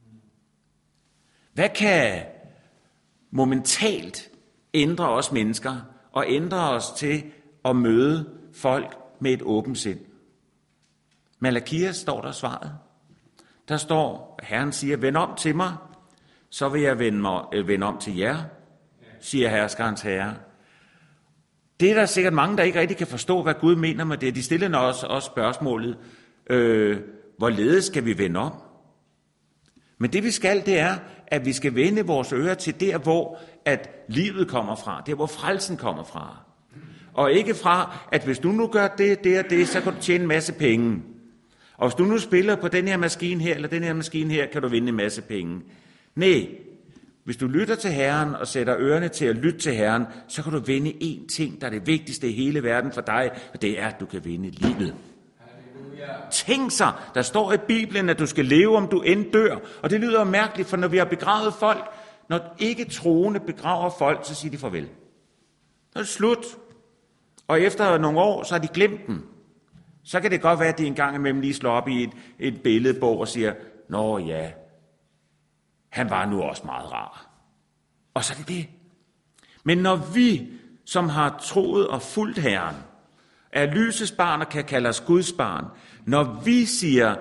Hvad kan momentalt ændre os mennesker og ændre os til at møde folk med et åbent sind? Malakias står der svaret. Der står, Herren siger, vend om til mig, så vil jeg vende, mig, øh, vende om til jer, siger herskerens herre. Det er der sikkert mange, der ikke rigtig kan forstå, hvad Gud mener med det. De stiller også, også spørgsmålet, øh, hvorledes skal vi vende om? Men det vi skal, det er, at vi skal vende vores ører til der, hvor at livet kommer fra, der hvor frelsen kommer fra. Og ikke fra, at hvis du nu gør det, det og det, så kan du tjene en masse penge. Og hvis du nu spiller på den her maskine her, eller den her maskine her, kan du vinde en masse penge. Nej, hvis du lytter til Herren og sætter ørerne til at lytte til Herren, så kan du vinde én ting, der er det vigtigste i hele verden for dig, og det er, at du kan vinde livet. Halleluja. Tænk sig, der står i Bibelen, at du skal leve, om du end dør. Og det lyder mærkeligt, for når vi har begravet folk, når ikke troende begraver folk, så siger de farvel. Så er det slut. Og efter nogle år, så har de glemt dem. Så kan det godt være, at de en gang imellem lige slår op i et, et billedbog og siger, nå ja, han var nu også meget rar. Og så er det det. Men når vi, som har troet og fulgt Herren, er lysets barn og kan kalde os Guds barn, når vi siger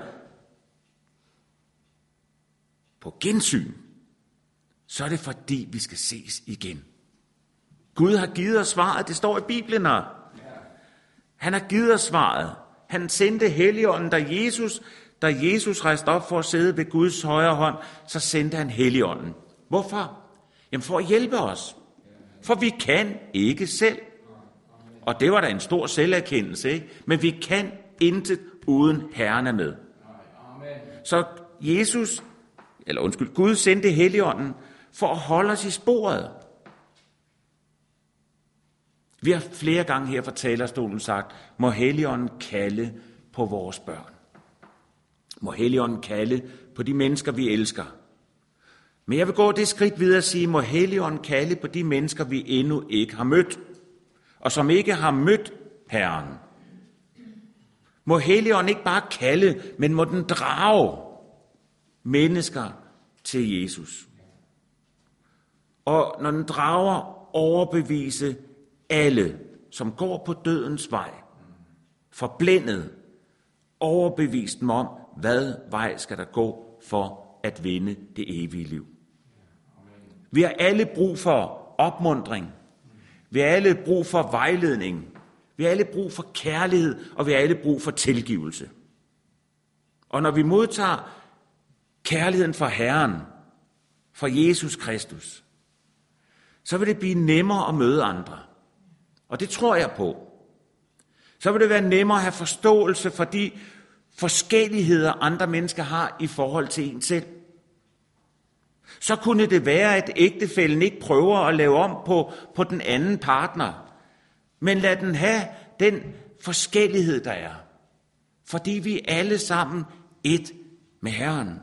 på gensyn, så er det fordi, vi skal ses igen. Gud har givet os svaret, det står i Bibelen her. Han har givet os svaret. Han sendte Helligånden, da Jesus, da Jesus rejste op for at sidde ved Guds højre hånd, så sendte han Helligånden. Hvorfor? Jamen for at hjælpe os. For vi kan ikke selv. Og det var da en stor selverkendelse, ikke? Men vi kan intet uden Herren er med. Så Jesus, eller undskyld, Gud sendte Helligånden for at holde os i sporet. Vi har flere gange her fra talerstolen sagt, må Helligånden kalde på vores børn. Må Helligånden kalde på de mennesker, vi elsker. Men jeg vil gå det skridt videre og sige, må Helligånden kalde på de mennesker, vi endnu ikke har mødt, og som ikke har mødt Herren. Må Helligånden ikke bare kalde, men må den drage mennesker til Jesus. Og når den drager, overbevise alle, som går på dødens vej, forblændet, overbevist dem om, hvad vej skal der gå for at vinde det evige liv. Vi har alle brug for opmuntring. Vi har alle brug for vejledning. Vi har alle brug for kærlighed, og vi har alle brug for tilgivelse. Og når vi modtager kærligheden fra Herren, fra Jesus Kristus, så vil det blive nemmere at møde andre. Og det tror jeg på. Så vil det være nemmere at have forståelse for de forskelligheder, andre mennesker har i forhold til en selv. Så kunne det være, at ægtefællen ikke prøver at lave om på, på den anden partner, men lad den have den forskellighed, der er. Fordi vi er alle sammen et med Herren.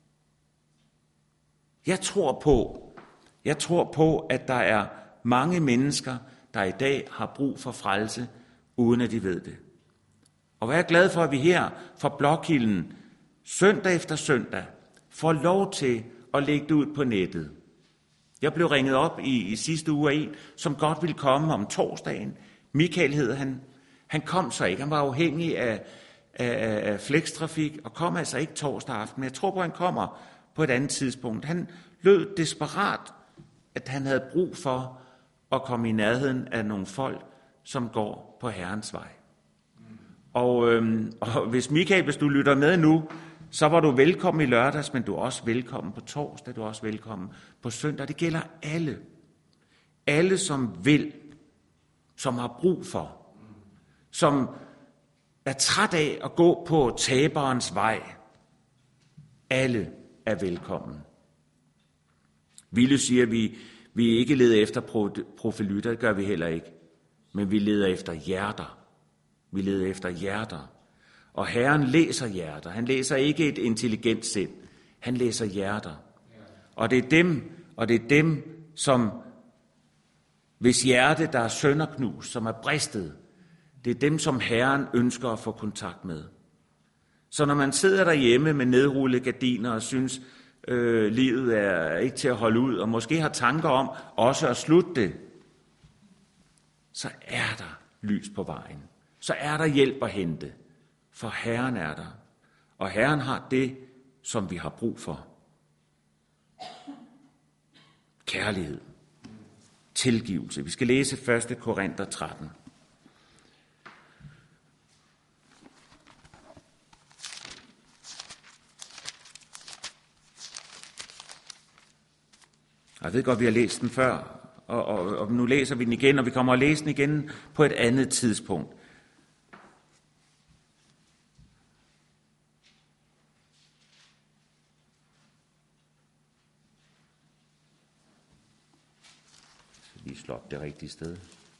Jeg tror på, jeg tror på, at der er mange mennesker, der i dag har brug for frelse, uden at de ved det. Og jeg er glad for, at vi her fra Blokhilden, søndag efter søndag, får lov til at lægge det ud på nettet. Jeg blev ringet op i, i sidste uge af en, som godt ville komme om torsdagen. Michael hed han. Han kom så ikke. Han var afhængig af, af, af flekstrafik og kom altså ikke torsdag aften. Men jeg tror på, at han kommer på et andet tidspunkt. Han lød desperat, at han havde brug for at komme i nærheden af nogle folk, som går på Herrens vej. Og, øhm, og hvis Michael, hvis du lytter med nu, så var du velkommen i lørdags, men du er også velkommen på torsdag, du er også velkommen på søndag. Det gælder alle. Alle, som vil, som har brug for, som er træt af at gå på taberens vej. Alle er velkommen. Ville siger, at vi, vi ikke leder efter profelytter, det gør vi heller ikke. Men vi leder efter hjerter. Vi leder efter hjerter. Og Herren læser hjerter. Han læser ikke et intelligent sind. Han læser hjerter. Og det er dem, og det er dem, som hvis hjerte, der er sønderknust, som er bristet, det er dem, som Herren ønsker at få kontakt med. Så når man sidder derhjemme med nedrullede gardiner og synes, øh, livet er ikke til at holde ud, og måske har tanker om også at slutte det, så er der lys på vejen. Så er der hjælp at hente, for Herren er der. Og Herren har det, som vi har brug for. Kærlighed. Tilgivelse. Vi skal læse første Korinther tretten. Jeg ved godt, vi har læst den før, og, og, og nu læser vi den igen, og vi kommer at læse den igen på et andet tidspunkt. Så lige slå op det rigtige sted.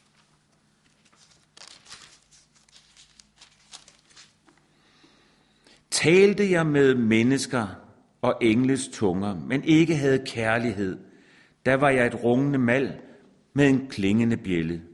Talte jeg med mennesker og engles tunger, men ikke havde kærlighed, der var jeg et rungende mal med en klingende bjælde.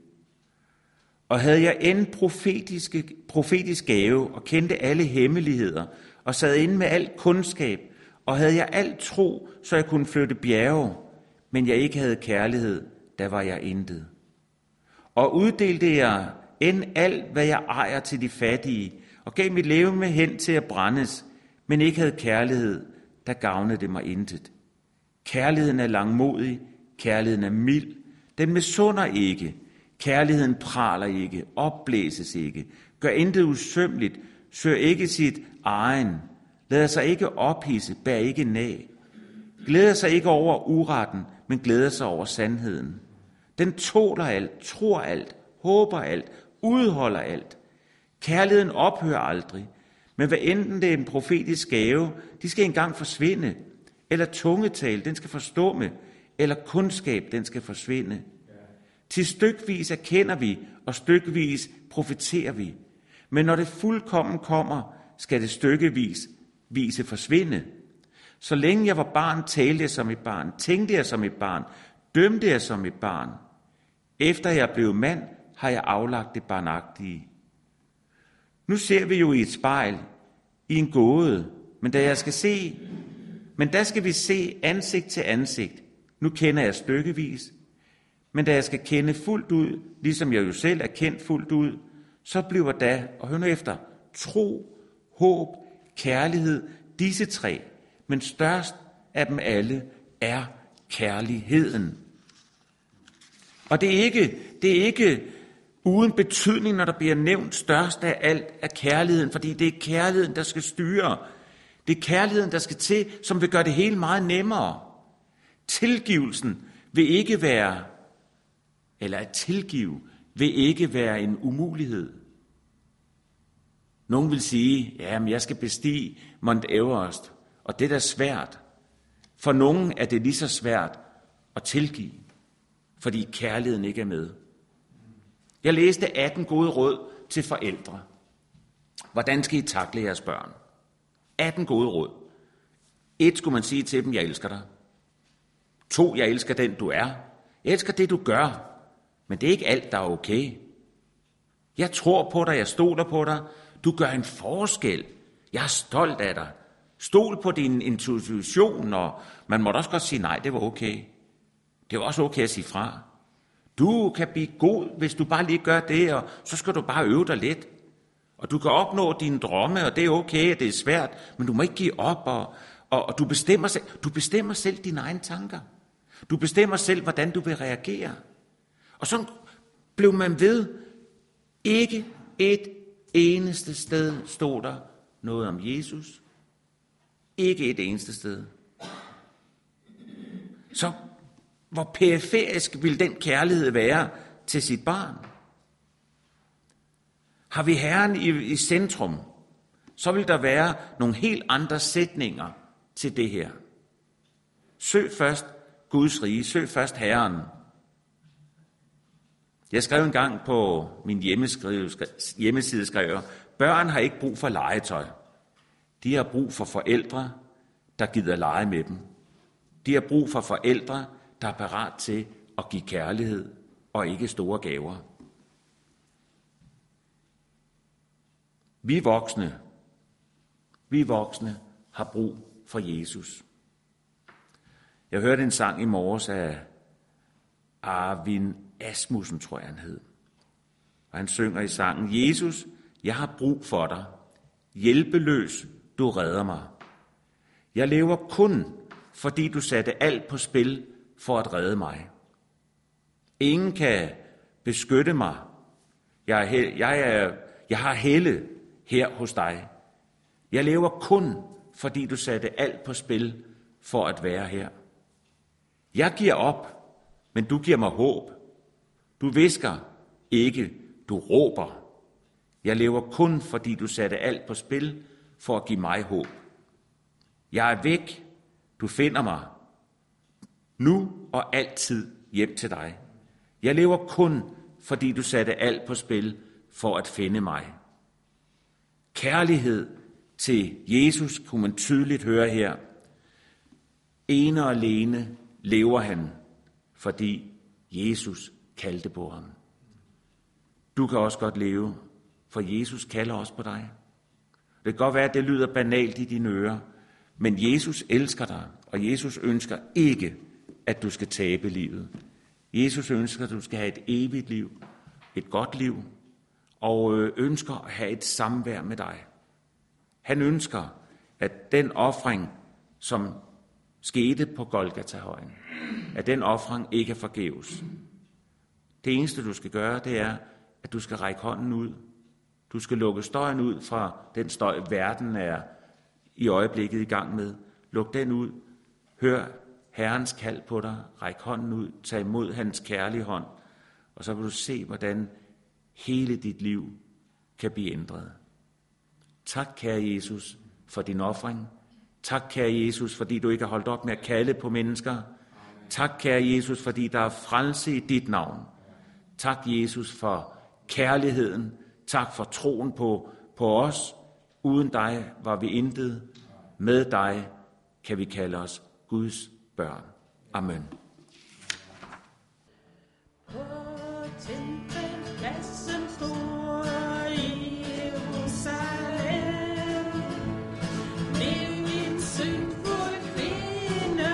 Og havde jeg end profetiske, profetisk gave og kendte alle hemmeligheder og sad inde med al kundskab, og havde jeg alt tro, så jeg kunne flytte bjerge, men jeg ikke havde kærlighed, der var jeg intet. Og uddelte jeg end alt, hvad jeg ejer til de fattige, og gav mit levende hen til at brændes, men ikke havde kærlighed, der gavnede det mig intet. Kærligheden er langmodig, kærligheden er mild, den misunder ikke, kærligheden praler ikke, opblæses ikke, gør intet usømmeligt, søger ikke sit egen, lader sig ikke ophidse, bær ikke nag, glæder sig ikke over uretten, men glæder sig over sandheden. Den tåler alt, tror alt, håber alt, udholder alt. Kærligheden ophører aldrig, men hvad enten det er en profetisk gave, de skal engang forsvinde, eller tungetal, den skal forstumme, eller kundskab, den skal forsvinde. Til stykvis erkender vi, og stykvis profeterer vi. Men når det fuldkommen kommer, skal det stykkevis vise forsvinde. Så længe jeg var barn, talte jeg som et barn, tænkte jeg som et barn, dømte jeg som et barn. Efter jeg blev mand, har jeg aflagt det barnagtige. Nu ser vi jo i et spejl, i en gåde, men da jeg skal se, men der skal vi se ansigt til ansigt. Nu kender jeg stykkevis, men da jeg skal kende fuldt ud, ligesom jeg jo selv er kendt fuldt ud, så bliver der, og hør nu efter, tro, håb, kærlighed, disse tre, men størst af dem alle er kærligheden. Og det er ikke, det er ikke uden betydning, når der bliver nævnt størst af alt af kærligheden, fordi det er kærligheden, der skal styre. Det er kærligheden, der skal til, som vil gøre det hele meget nemmere. Tilgivelsen vil ikke være, eller at tilgive, vil ikke være en umulighed. Nogen vil sige, ja, men jeg skal bestige Mount Everest, og det er da svært. For nogen er det lige så svært at tilgive, fordi kærligheden ikke er med. Jeg læste atten gode råd til forældre. Hvordan skal I takle jeres børn? atten gode råd. Et skulle man sige til dem, jeg elsker dig. To, jeg elsker den, du er. Jeg elsker det, du gør. Men det er ikke alt, der er okay. Jeg tror på dig, jeg stoler på dig. Du gør en forskel. Jeg er stolt af dig. Stol på din intuition, og man må også godt sige, nej, det var okay. Det var også okay at sige fra. Du kan blive god, hvis du bare lige gør det, og så skal du bare øve dig lidt. Og du kan opnå dine drømme, og det er okay, og det er svært, men du må ikke give op, og, og, og du, bestemmer selv, du bestemmer selv dine egne tanker. Du bestemmer selv, hvordan du vil reagere. Og så blev man ved Ikke et eneste sted stod der noget om Jesus. Ikke et eneste sted. Så hvor periferisk vil den kærlighed være til sit barn? Har vi Herren i, i centrum, så vil der være nogle helt andre sætninger til det her. Søg først Guds rige, søg først Herren. Jeg skrev en gang på min hjemmeside, skrev, børn har ikke brug for legetøj. De har brug for forældre, der gider lege med dem. De har brug for forældre, der er parat til at give kærlighed og ikke store gaver. Vi voksne, vi voksne har brug for Jesus. Jeg hørte en sang i morges af Arvin Asmussen, tror jeg han hed. Og han synger i sangen, Jesus, jeg har brug for dig. Hjælpeløs, du redder mig. Jeg lever kun, fordi du satte alt på spil for at redde mig. Ingen kan beskytte mig. Jeg, er, jeg, er, jeg har helle her hos dig. Jeg lever kun, fordi du satte alt på spil for at være her. Jeg giver op, men du giver mig håb. Du hvisker ikke, du råber. Jeg lever kun, fordi du satte alt på spil for at give mig håb. Jeg er væk, du finder mig. Nu og altid hjem til dig. Jeg lever kun, fordi du satte alt på spil for at finde mig. Kærlighed til Jesus kunne man tydeligt høre her. Ene og alene lever han, fordi Jesus kaldte på ham. Du kan også godt leve, for Jesus kalder også på dig. Det kan godt være, at det lyder banalt i dine ører, men Jesus elsker dig, og Jesus ønsker ikke, at du skal tabe livet. Jesus ønsker, at du skal have et evigt liv, et godt liv, og ønsker at have et samvær med dig. Han ønsker, at den ofring, som skete på Golgata-højen, at den ofring ikke er forgæves. Det eneste, du skal gøre, det er, at du skal række hånden ud. Du skal lukke støjen ud fra den støj, verden er i øjeblikket i gang med. Luk den ud. Hør Herrens kald på dig. Ræk hånden ud. Tag imod hans kærlige hånd. Og så vil du se, hvordan hele dit liv kan blive ændret. Tak, kære Jesus, for din ofring. Tak, kære Jesus, fordi du ikke har holdt op med at kalde på mennesker. Tak, kære Jesus, fordi der er frelse i dit navn. Tak, Jesus, for kærligheden. Tak for troen på, på os. Uden dig var vi intet. Med dig kan vi kalde os Guds børn. Amen. På tempelpladsen store i Jerusalem blev en syndfuld kvinde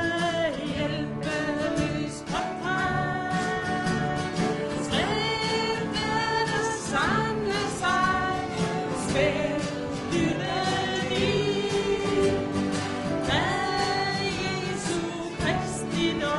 hjælpeløs forbrændt. Skrevet samle sig, spænd lyden i, da Jesu Kristi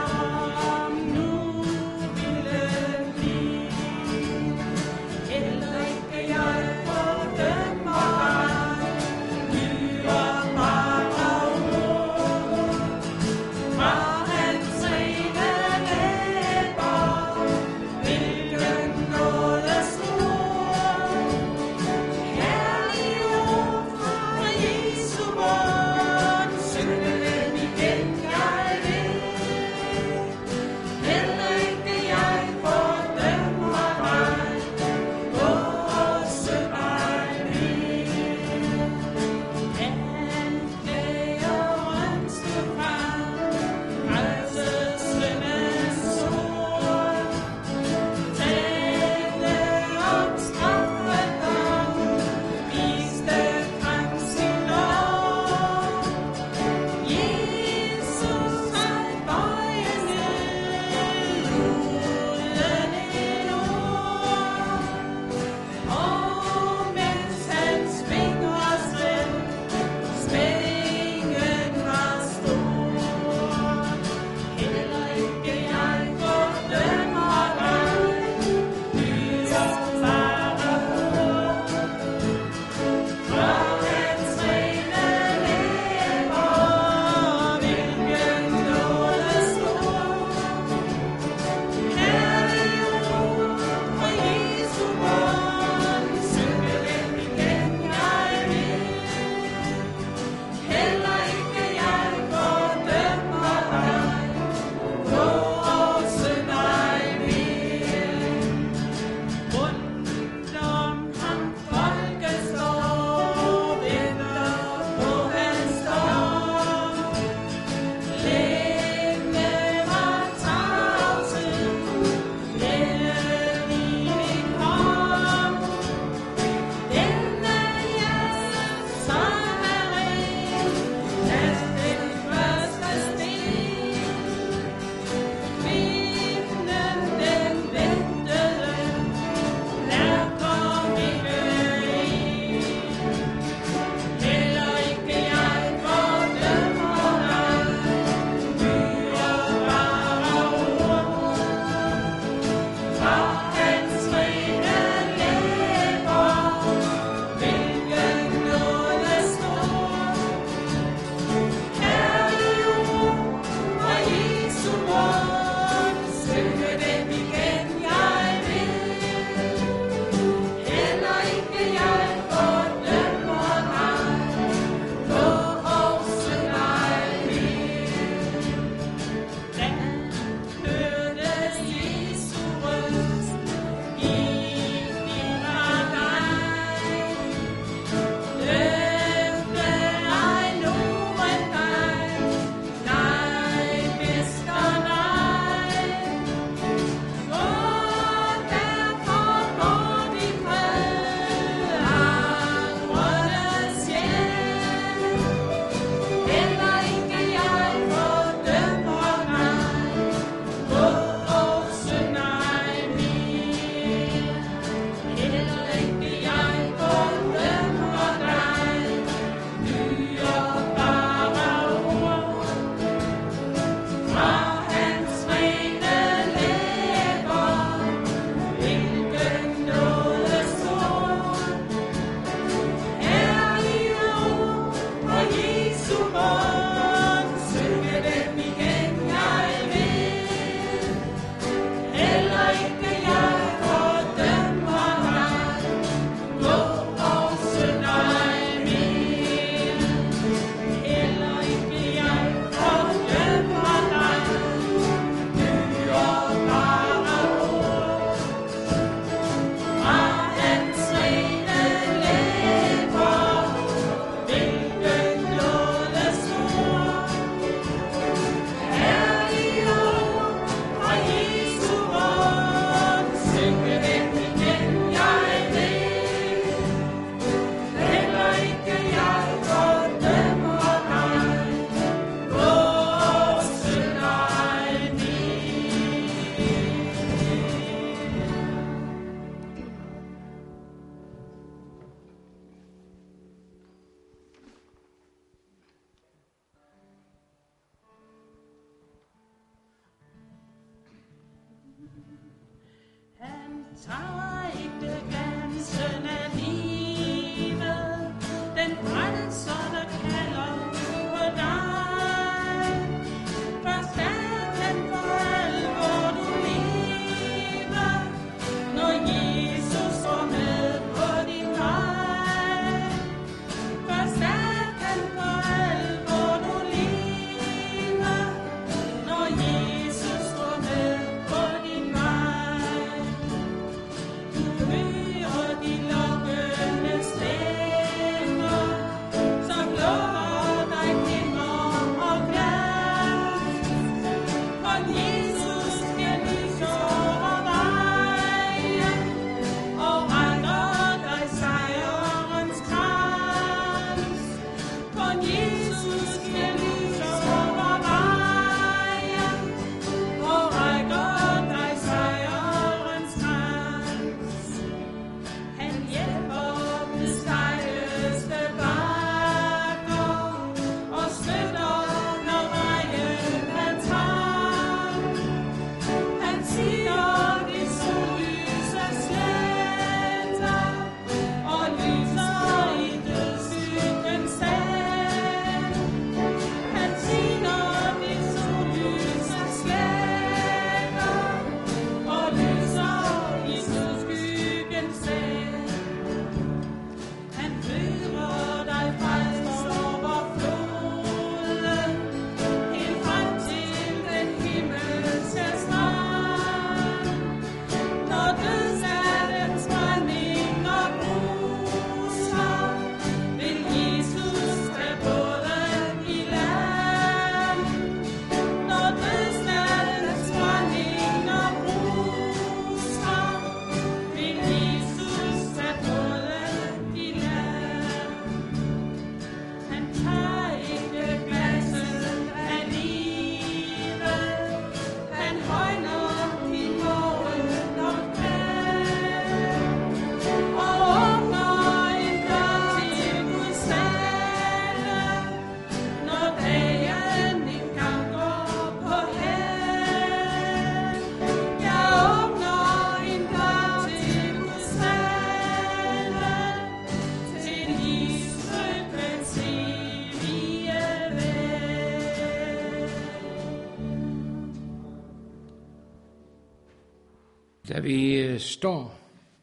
Da vi står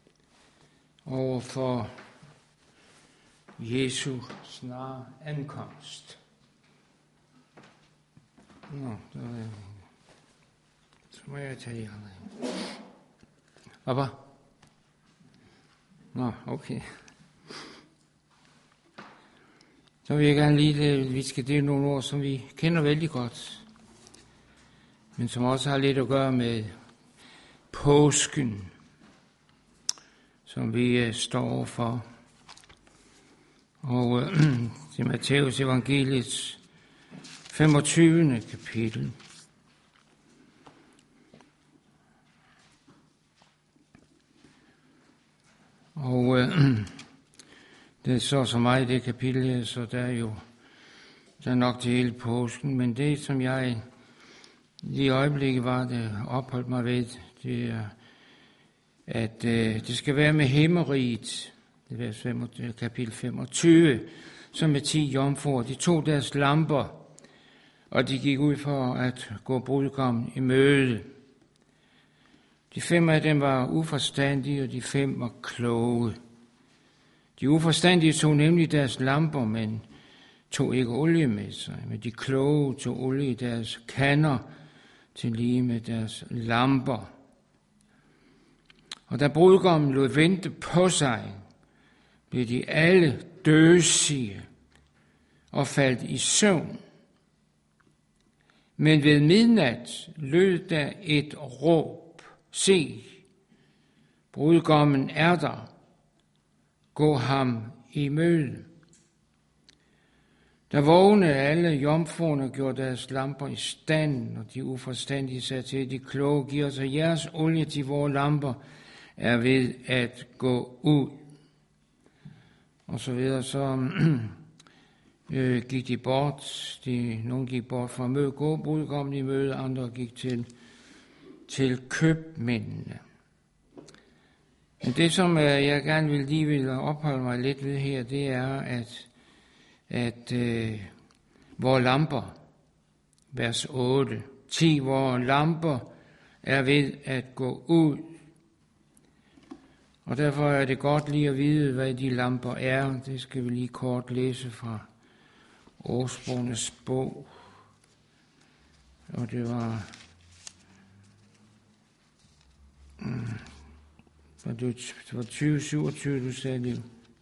over for Jesu snare ankomst. Nå, der, så må jeg tage jer. Papa? Nå, okay. Så vil jeg gerne lige, vi skal dele nogle ord, som vi kender vældig godt, men som også har lidt at gøre med påsken, som vi uh, står overfor. Og uh, det er Matthæus evangeliets femogtyvende kapitel. Og uh, det er så så meget i det kapitel, så der er jo der er nok til hele påsken, men det som jeg i øjeblikket var det opholdt mig ved, det er, at øh, det skal være med himmeriget. Det er kapitel femogtyve, som med ti jomfruer. De tog deres lamper, og de gik ud for at gå brudgommen i møde. De fem af dem var uforstandige, og de fem var kloge. De uforstandige tog nemlig deres lamper, men tog ikke olie med sig. Men de kloge tog olie i deres kander, til lige med deres lamper. Og da brudgommen lod vente på sig, blev de alle døsige og faldt i søvn. Men ved midnat lød der et råb: se, brudgommen er der, gå ham i møde. Der vågnede alle jomfruerne og gjorde deres lamper i stand, og de uforstandige sagde til de kloge: giv os af jeres olie til vores lamper er ved at gå ud. Og så videre, så øh, gik de bort. De, nogle gik bort fra møde, gå brudgommen i møde, andre gik til, til købmændene. Men det, som øh, jeg gerne vil lige vil opholde mig lidt ved her, det er, at, at øh, vores lamper, vers otte, ti, vores lamper er ved at gå ud. Og derfor er det godt lige at vide, hvad de lamper er. Det skal vi lige kort læse fra Ordsprogenes bog. Og det var, det var tyve syvogtyve, du sagde det.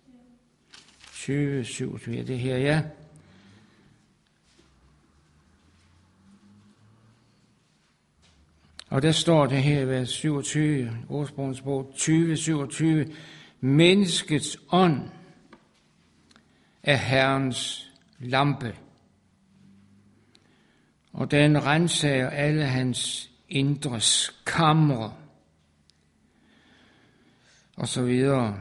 tyve syvogtyve, ja, det her, ja. Og der står det her i vers syvogtyve, Ordsprogenes bog, tyve syvogtyve. Menneskets ånd er Herrens lampe, og den rensager alle hans indres kamre, og så videre.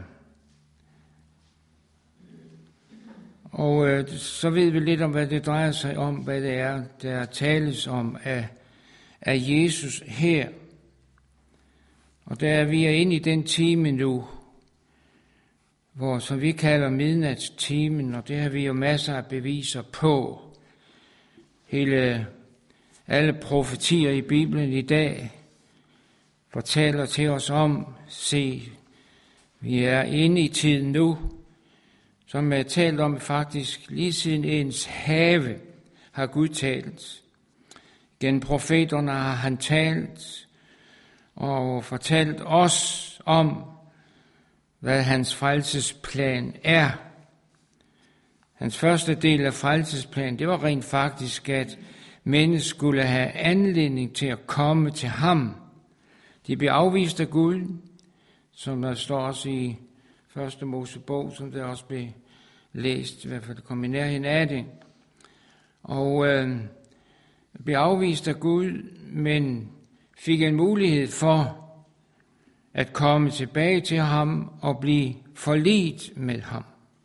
Og øh, så ved vi lidt om, hvad det drejer sig om, hvad det er, der tales om af af Jesus her. Og der er vi er inde i den time nu, hvor, som vi kalder midnatstimen, og det har vi jo masser af beviser på. Hele, alle profetier i Bibelen i dag fortæller til os om, se, vi er inde i tiden nu, som er talt om faktisk lige siden ens have har Gud talt. Gennem profeterne har han talt og fortalt os om, hvad hans frelsesplan er. Hans første del af frelsesplanen, det var rent faktisk, at mennesker skulle have anledning til at komme til ham. De blev afvist af Gud, som der står også i første Mosebog, som der også blev læst, i hvert fald kom i nærheden af det. Og øh, blev afvist af Gud, men fik en mulighed for at komme tilbage til ham og blive forliget med ham.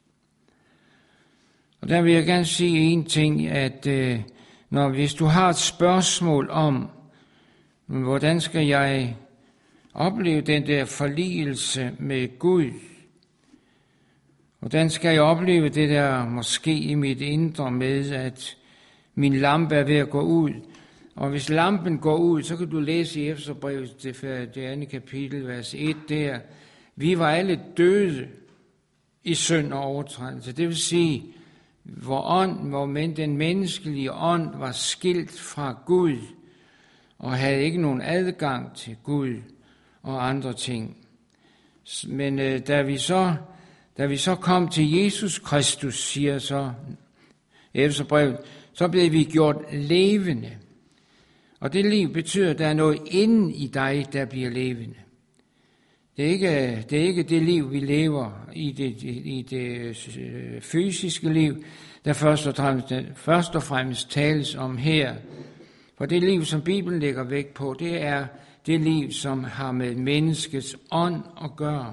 Og der vil jeg gerne sige en ting, at øh, når hvis du har et spørgsmål om, hvordan skal jeg opleve den der forligelse med Gud, hvordan skal jeg opleve det der måske i mit indre med, at min lampe er ved at gå ud. Og hvis lampen går ud, så kan du læse i Efeserbrevet, det andet kapitel, vers et der. Vi var alle døde i synd og overtrædelse. Det vil sige, hvor ånd, hvor men den menneskelige ånd var skilt fra Gud, og havde ikke nogen adgang til Gud og andre ting. Men øh, da vi så, da vi så kom til Jesus Kristus, siger så Efeserbrevet, så blev vi gjort levende. Og det liv betyder, at der er noget inden i dig, der bliver levende. Det er ikke det, er ikke det liv, vi lever i det, i det fysiske liv, der først og, fremmest, først og fremmest tales om her. For det liv, som Bibelen lægger vægt på, det er det liv, som har med menneskets ånd at gøre.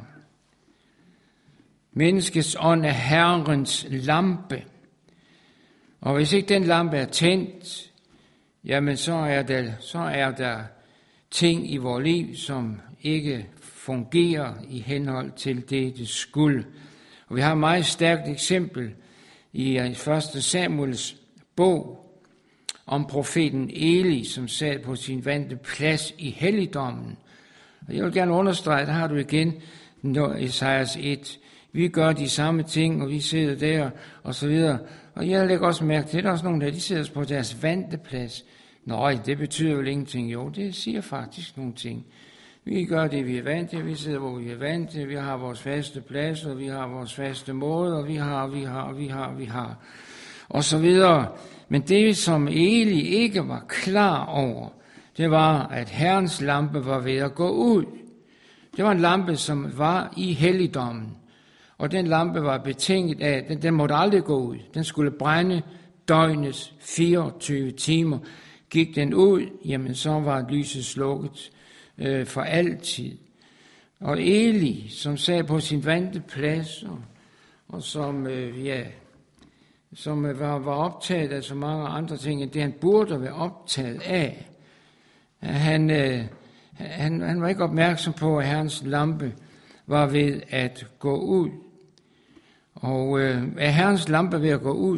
Menneskets ånd er Herrens lampe. Og hvis ikke den lampe er tændt, jamen så er der, så er der ting i vores liv, som ikke fungerer i henhold til det, det skulle. Og vi har et meget stærkt eksempel i første Samuels bog om profeten Eli, som sad på sin vante plads i helligdommen. Og jeg vil gerne understrege, der har du igen Esajas et. Vi gør de samme ting, og vi sidder der, og så videre. Og jeg lægger også mærke til, at der er også nogle der, de sidder på deres vante plads. Nå, det betyder vel ingenting. Jo, det siger faktisk nogle ting. Vi gør det, vi er vant til. Vi sidder, hvor vi er vant til. Vi har vores faste plads, og vi har vores faste måde, og vi har, vi har, vi har, vi har. Og så videre. Men det, som Eli ikke var klar over, det var, at Herrens lampe var ved at gå ud. Det var en lampe, som var i helligdommen. Og den lampe var betinget af, den, den måtte aldrig gå ud. Den skulle brænde døgnets fireogtyve timer. Gik den ud, jamen så var lyset slukket øh, for altid. Og Eli, som sad på sin vante plads, og, og som, øh, ja, som øh, var, var optaget af så mange andre ting, end det han burde være optaget af, han, øh, han, han var ikke opmærksom på, at Herrens lampe var ved at gå ud. Og øh, er Herrens lampe ved at gå ud,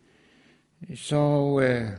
så, øh,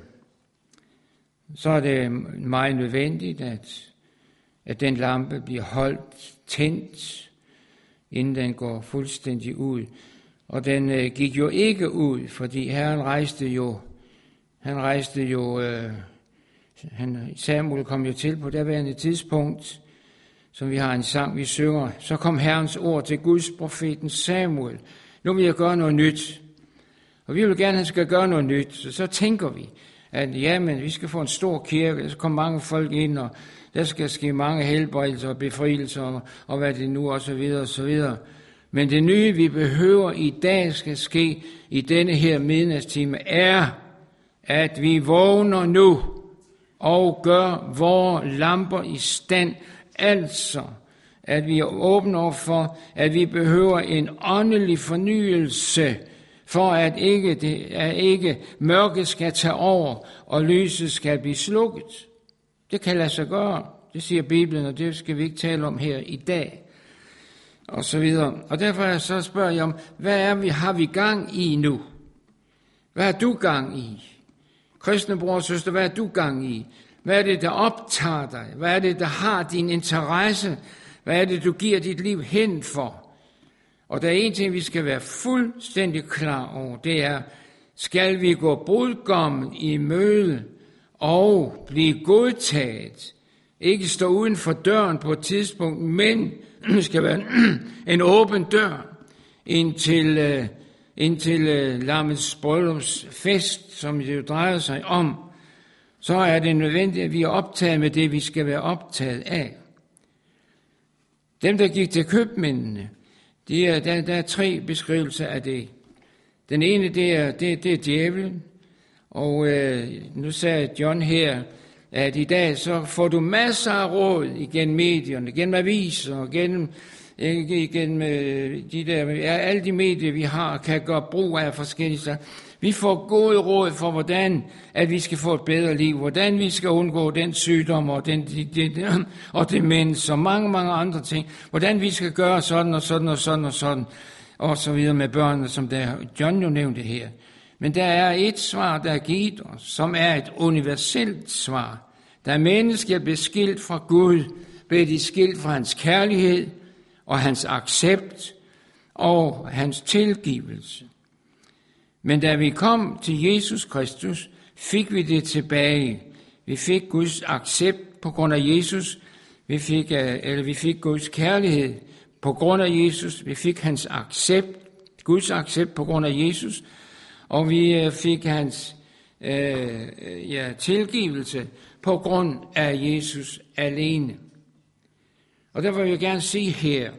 så er det meget nødvendigt, at, at den lampe bliver holdt tændt, inden den går fuldstændig ud. Og den øh, gik jo ikke ud, fordi Herren rejste jo, han rejste jo, øh, han, Samuel kom jo til på derværende tidspunkt, som vi har en sang, vi synger. Så kom Herrens ord til Guds profeten Samuel. Nu vil jeg gøre noget nyt. Og vi vil gerne, at han skal gøre noget nyt. Så, så tænker vi, at jamen, vi skal få en stor kirke, der skal komme mange folk ind, og der skal ske mange helbredelser og befrielser, og, og hvad det nu, og så videre, og så videre. Men det nye, vi behøver i dag skal ske i denne her midnatstime, er, at vi vågner nu og gør vores lamper i stand. Altså, at vi er åbne over for, at vi behøver en åndelig fornyelse, for at ikke, det, at ikke mørket skal tage over, og lyset skal blive slukket. Det kan lade sig gøre, det siger Bibelen, og det skal vi ikke tale om her i dag. Og så videre. Og derfor så spørger jeg om, hvad er vi, har vi gang i nu? Hvad har du gang i? Kristne bror og søster, hvad er du gang i? Hvad er det, der optager dig? Hvad er det, der har din interesse? Hvad er det, du giver dit liv hen for? Og der er en ting, vi skal være fuldstændig klar over, det er, skal vi gå brudgommen i møde og blive godtaget? Ikke stå uden for døren på et tidspunkt, men det skal være en åben dør ind til, uh, ind til uh, lammets bryllupsfest, som det jo drejer sig om. Så er det nødvendigt, at vi er optaget med det, vi skal være optaget af. Dem, der gik til købmændene, de er, der, der er tre beskrivelser af det. Den ene, det er, det, det er djævlen, og øh, nu sagde John her, at i dag så får du masser af råd igennem medierne, gennem aviser, gennem, igennem øh, de der, alle de medier, vi har, kan gøre brug af forskellige sager. Vi får gode råd for, hvordan at vi skal få et bedre liv, hvordan vi skal undgå den sygdom og, den, de, de, og demens og mange, mange andre ting, hvordan vi skal gøre sådan og sådan og sådan og sådan, og så videre med børnene, som der John jo nævnte her. Men der er et svar, der er givet os, som er et universelt svar. Da mennesker blev skilt fra Gud, blev de skilt fra hans kærlighed og hans accept og hans tilgivelse. Men da vi kom til Jesus Kristus, fik vi det tilbage. Vi fik Guds accept på grund af Jesus. Vi fik, eller vi fik Guds kærlighed på grund af Jesus. Vi fik hans accept, Guds accept på grund af Jesus. Og vi fik hans øh, ja, tilgivelse på grund af Jesus alene. Og derfor vil jeg gerne sige her,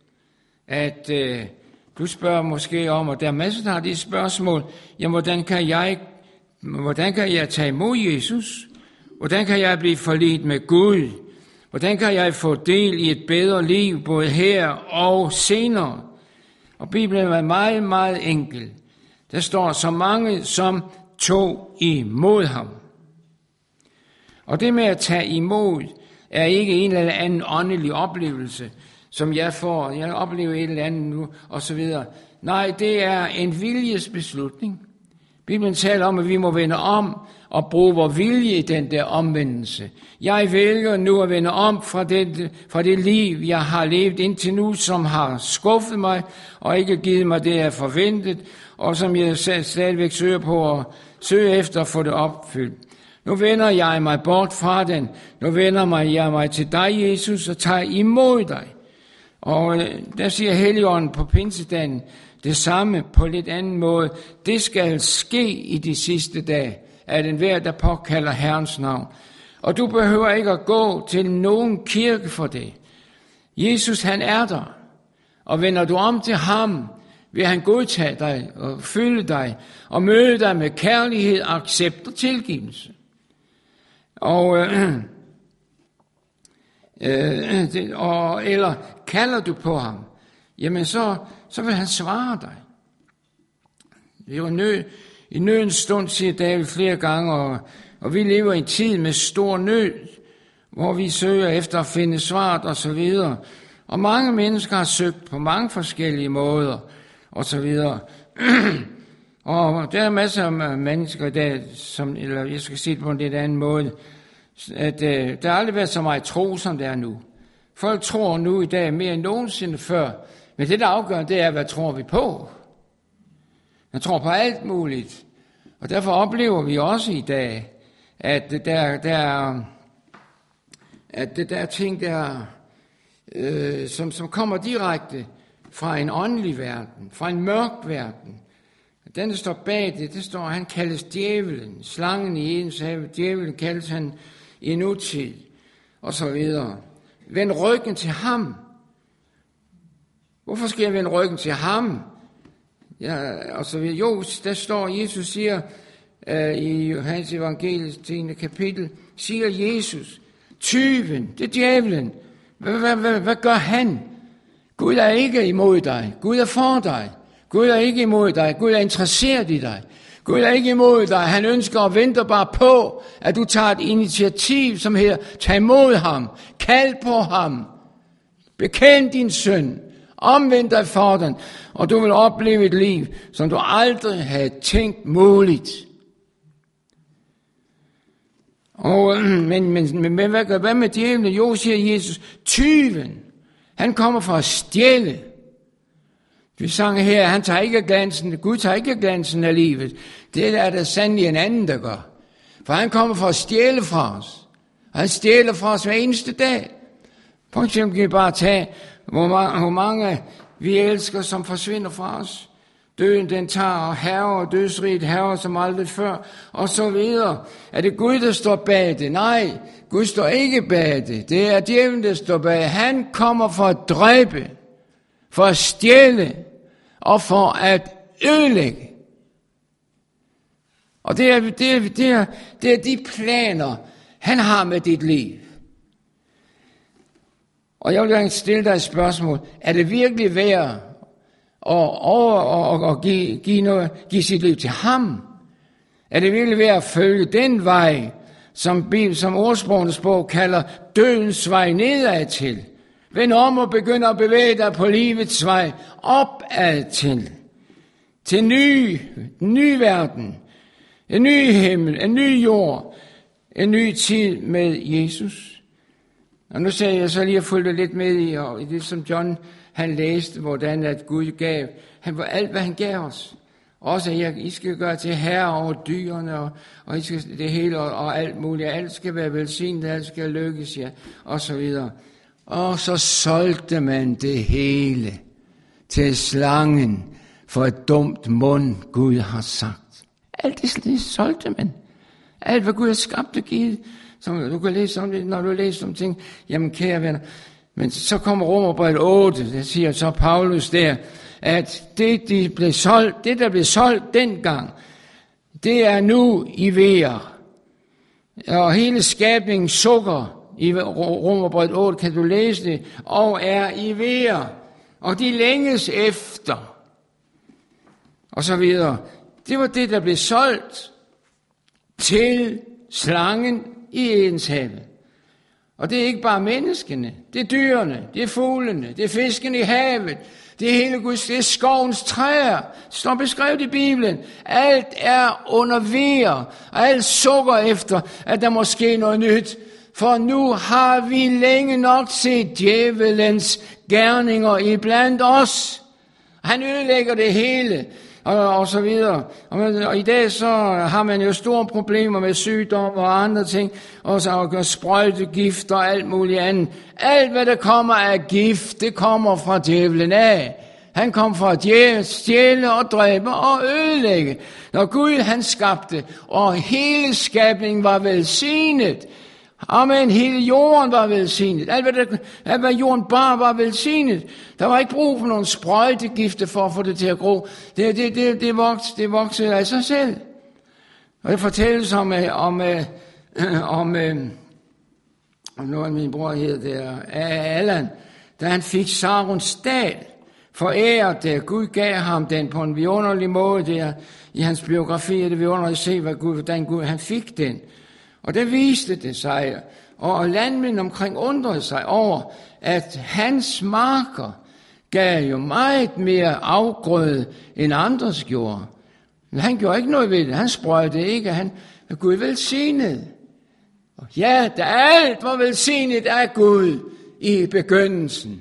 at øh, du spørger måske om, og der er masser, der har det spørgsmål, jamen hvordan kan jeg, hvordan kan jeg tage imod Jesus? Hvordan kan jeg blive forlidt med Gud? Hvordan kan jeg få del i et bedre liv, både her og senere? Og Bibelen er meget, meget enkel. Der står så mange, som tog imod ham. Og det med at tage imod, er ikke en eller anden åndelig oplevelse, som jeg får. Jeg oplever et eller andet nu, og så videre. Nej, det er en viljesbeslutning. Bibelen taler om, at vi må vende om og bruge vores vilje i den der omvendelse. Jeg vælger nu at vende om fra det, fra det liv, jeg har levet indtil nu, som har skuffet mig og ikke givet mig det, jeg forventet, og som jeg stadigvæk søger på at søge efter at få det opfyldt. Nu vender jeg mig bort fra den. Nu vender jeg mig til dig, Jesus, og tager imod dig. Og der siger Helligånden på pinsedagen det samme på lidt anden måde. Det skal ske i de sidste dage, at enhver, der påkalder Herrens navn. Og du behøver ikke at gå til nogen kirke for det. Jesus, han er der. Og vender du om til ham, vil han godtage dig og følge dig og møde dig med kærlighed, accept og tilgivelse. Og, øh, øh, det, og eller kalder du på ham, jamen så, så vil han svare dig. Det er jo nød, i nødens stund, siger David flere gange, og, og vi lever i en tid med stor nød, hvor vi søger efter at finde svaret og så videre. Og mange mennesker har søgt på mange forskellige måder og så videre. Og der er masser af mennesker, der, som, eller jeg skal sige det på en lidt anden måde, at øh, der har aldrig været så meget tro, som det er nu. Folk tror nu i dag mere end nogensinde før, men det, der afgør, det er, hvad tror vi på? Man tror på alt muligt. Og derfor oplever vi også i dag, at der, der, at der er ting, der, øh, som, som kommer direkte fra en åndelig verden, fra en mørk verden. Den, der står bag det, det står, han kaldes djævelen, slangen i ens have, djævelen kaldes han i nutid, og så videre. Vend ryggen til ham. Hvorfor skal jeg vende ryggen til ham? Ja, og så videre. Jo, der står, Jesus siger uh, i Johannes evangeliet tiende kapitel, siger Jesus, tyven, det er djævelen. Hvad, hvad, hvad, hvad gør han? Gud er ikke imod dig. Gud er for dig. Gud er ikke imod dig. Gud er interesseret i dig. Gud er ikke imod dig. Han ønsker og venter bare på, at du tager et initiativ, som hedder, tag imod ham, kald på ham, bekend din synd, omvend dig for den, og du vil opleve et liv, som du aldrig havde tænkt muligt. Og, men, men, men hvad, hvad med djævlen? Jo, siger Jesus, tyven, han kommer for at stjæle. Vi sang her, han tager ikke glansen, Gud tager ikke glansen af livet. Det er der sandelig en anden, der gør. For han kommer for at stjæle fra os. Og han stjæler fra os hver eneste dag. For eksempel kan vi bare tage, hvor mange, hvor mange vi elsker, som forsvinder fra os. Døden, den tager og hærger, og dødsriget hærger som aldrig før, og så videre. Er det Gud, der står bag det? Nej, Gud står ikke bag det. Det er djævlen, der står bag. Han kommer for at dræbe, for at stjæle og for at ødelægge. Og det er, det er, det er, det er de planer, han har med dit liv. Og jeg vil gerne stille dig et spørgsmål. Er det virkelig værd at, over, og, og give, give, noget, give sit liv til ham? Er det virkelig værd at følge den vej, som, som ordsprogenes bog kalder dødens vej nedad til? Vend om og begynd at bevæge dig på livets vej opad til. Til ny, ny verden, en ny himmel, en ny jord, en ny tid med Jesus. Og nu sagde jeg så lige at følge lidt med i, og i det som John han læste, hvordan at Gud gav, han var alt hvad han gav os. Også at I skal gøre til herre over dyrene, og, og I skal det hele, og, og alt muligt. Alt skal være velsignet, alt skal lykkes, ja, og så videre. Og så solgte man det hele til slangen for et dumt mund, Gud har sagt. Alt det solgte man. Alt hvad Gud har skabt og givet. Som du kan læse om det, når du læser om ting. Jamen kære venner. Men så kommer Romerbrevet otte, der siger så Paulus der, at det, de blev solgt, det der blev solgt dengang, det er nu i vejr. Og hele skabningen sukker. I Romerbrevet otte kan du læse det, og er i vejr, og de længes efter, og så videre. Det var det, der blev solgt til slangen i Edens have. Og det er ikke bare menneskene, det er dyrene, det er fuglene, det er fiskene i havet, Det er hele Guds, det er skovens træer. Det står beskrevet i Bibelen. Alt er under vejr, og alt sukker efter, at der må ske noget nyt. For nu har vi længe nok set djævelens gerninger iblandt os. Han ødelægger det hele, og, og så videre. Og, og i dag så har man jo store problemer med sygdom og andre ting, og så og sprøjtegift og alt muligt andet. Alt hvad der kommer af gift, det kommer fra djævelen af. Han kom fra at stjæle og dræbe og ødelægge. Når Gud han skabte, og hele skabningen var velsignet. Amen, hele jorden var velsignet. Alt hvad, der, alt hvad jorden bare var velsignet. Der var ikke brug for nogle sprøjtegifte for at få det til at gro. Det, det, det, det, voksede, det voksede af sig selv. Og det fortælles om, om, om, om noget af min bror hed der, Allan, da han fik Sarons dal foræret der. Gud gav ham den på en vidunderlig måde der. I hans biografi er det vidunderligt at se, hvad Gud, hvordan Gud han fik den. Og der viste det sig, og landmænd omkring undrede sig over, at hans marker gav jo meget mere afgrøde, end andres gjorde. Men han gjorde ikke noget ved det. Han sprøjtede ikke. Han var Gud velsignet. Og ja, da alt var velsignet af Gud i begyndelsen,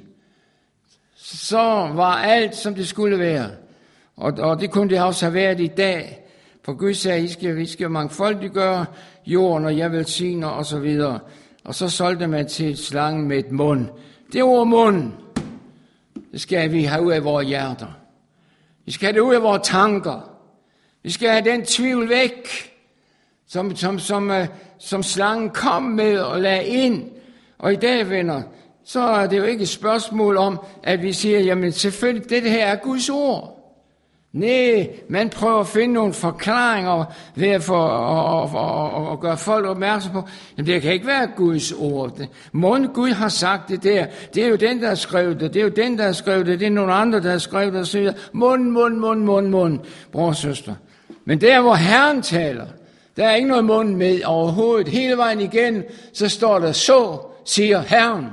så var alt, som det skulle være. Og, og det kunne det også have været i dag. For Gud sagde, I skal, I skal mangfoldiggøre jorden, og jeg velsigner, og så videre. Og så solgte man til slangen med et mund. Det ord mund, det skal vi have ud af vores hjerter. Vi skal have det ud af vores tanker. Vi skal have den tvivl væk, som, som, som, som slangen kom med og lagde ind. Og i dag, venner, så er det jo ikke et spørgsmål om, at vi siger, jamen selvfølgelig, det her er Guds ord. Nej, man prøver at finde nogle forklaringer ved at, for, at, at, at, at gøre folk opmærksom på, jamen det kan ikke være Guds ord. Måden Gud har sagt det der, det er jo den, der har skrevet det, det er jo den, der har skrevet det, det er nogle andre, der har skrevet det, og så videre. Mund, mund, mund, mund, mund, bror og søster. Men der, hvor Herren taler, der er ikke noget mund med overhovedet. Hele vejen igen, så står der, så siger Herren.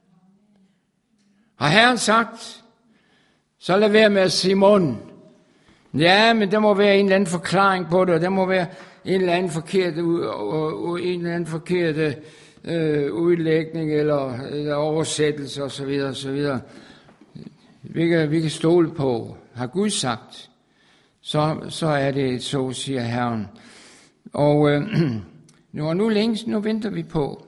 Har Herren sagt, så lad være med at sige munden. Ja, men der må være en eller anden forklaring på det, og der må være en eller anden forkert, en eller anden forkert øh, udlægning eller, eller oversættelse osv. osv. Vi kan, vi kan stole på, har Gud sagt, så, så er det så, siger Herren. Og øh, nu, nu længst, nu venter vi på,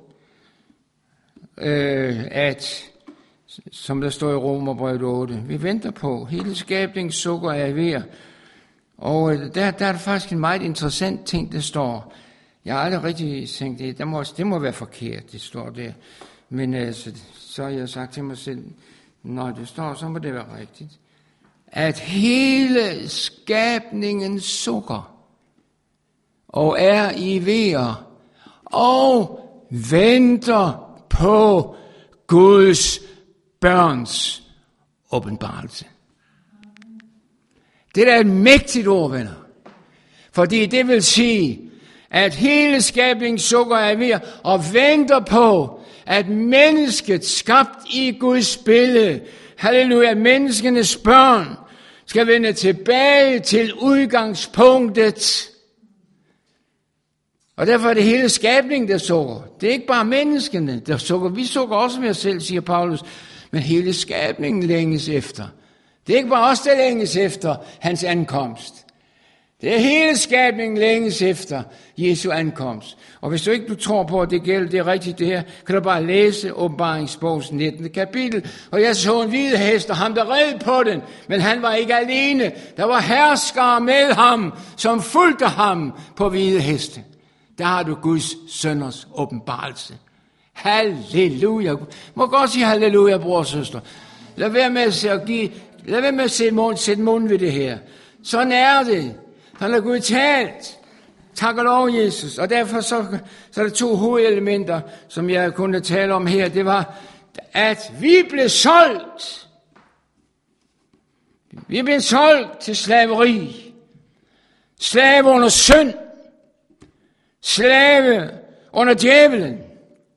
øh, at, som der står i Romerbrevet otte, vi venter på, hele skabningen sukker af vejr. Og der, der er der faktisk en meget interessant ting, der står. Jeg har aldrig rigtig tænkt det, det må, det må være forkert, det står der. Men altså, så har jeg sagt til mig selv, når det står, så må det være rigtigt. At hele skabningen sukker og er i vejr og venter på Guds børns åbenbarelse. Det er et mægtigt ord, venner. Fordi det vil sige, at hele skabningen sukker af vejr og venter på, at mennesket skabt i Guds billede, halleluja, menneskenes børn, skal vende tilbage til udgangspunktet. Og derfor er det hele skabningen, der sukker. Det er ikke bare menneskene, der sukker. Vi sukker også med os selv, siger Paulus. Men hele skabningen længes efter. Det er ikke bare os, der længes efter hans ankomst. Det er hele skabningen længes efter Jesu ankomst. Og hvis du ikke du tror på, at det gælder, det er rigtigt det her, kan du bare læse Åbenbaringsbogens nittende kapitel. Og jeg så en hvide hest, og ham der red på den, men han var ikke alene. Der var herskere med ham, som fulgte ham på hvide heste. Der har du Guds sønners åbenbarelse. Halleluja. Må godt sige halleluja, bror og søster. Lad være med at give, lad være med at sætte mund, sætte mund ved det her. Sådan er det. Han har Gud talt. Tak og lov, Jesus. Og derfor så, så er der to hovedelementer, som jeg kunne tale om her. Det var, at vi blev solgt. Vi blev solgt til slaveri. Slave under synd. Slave under djævelen,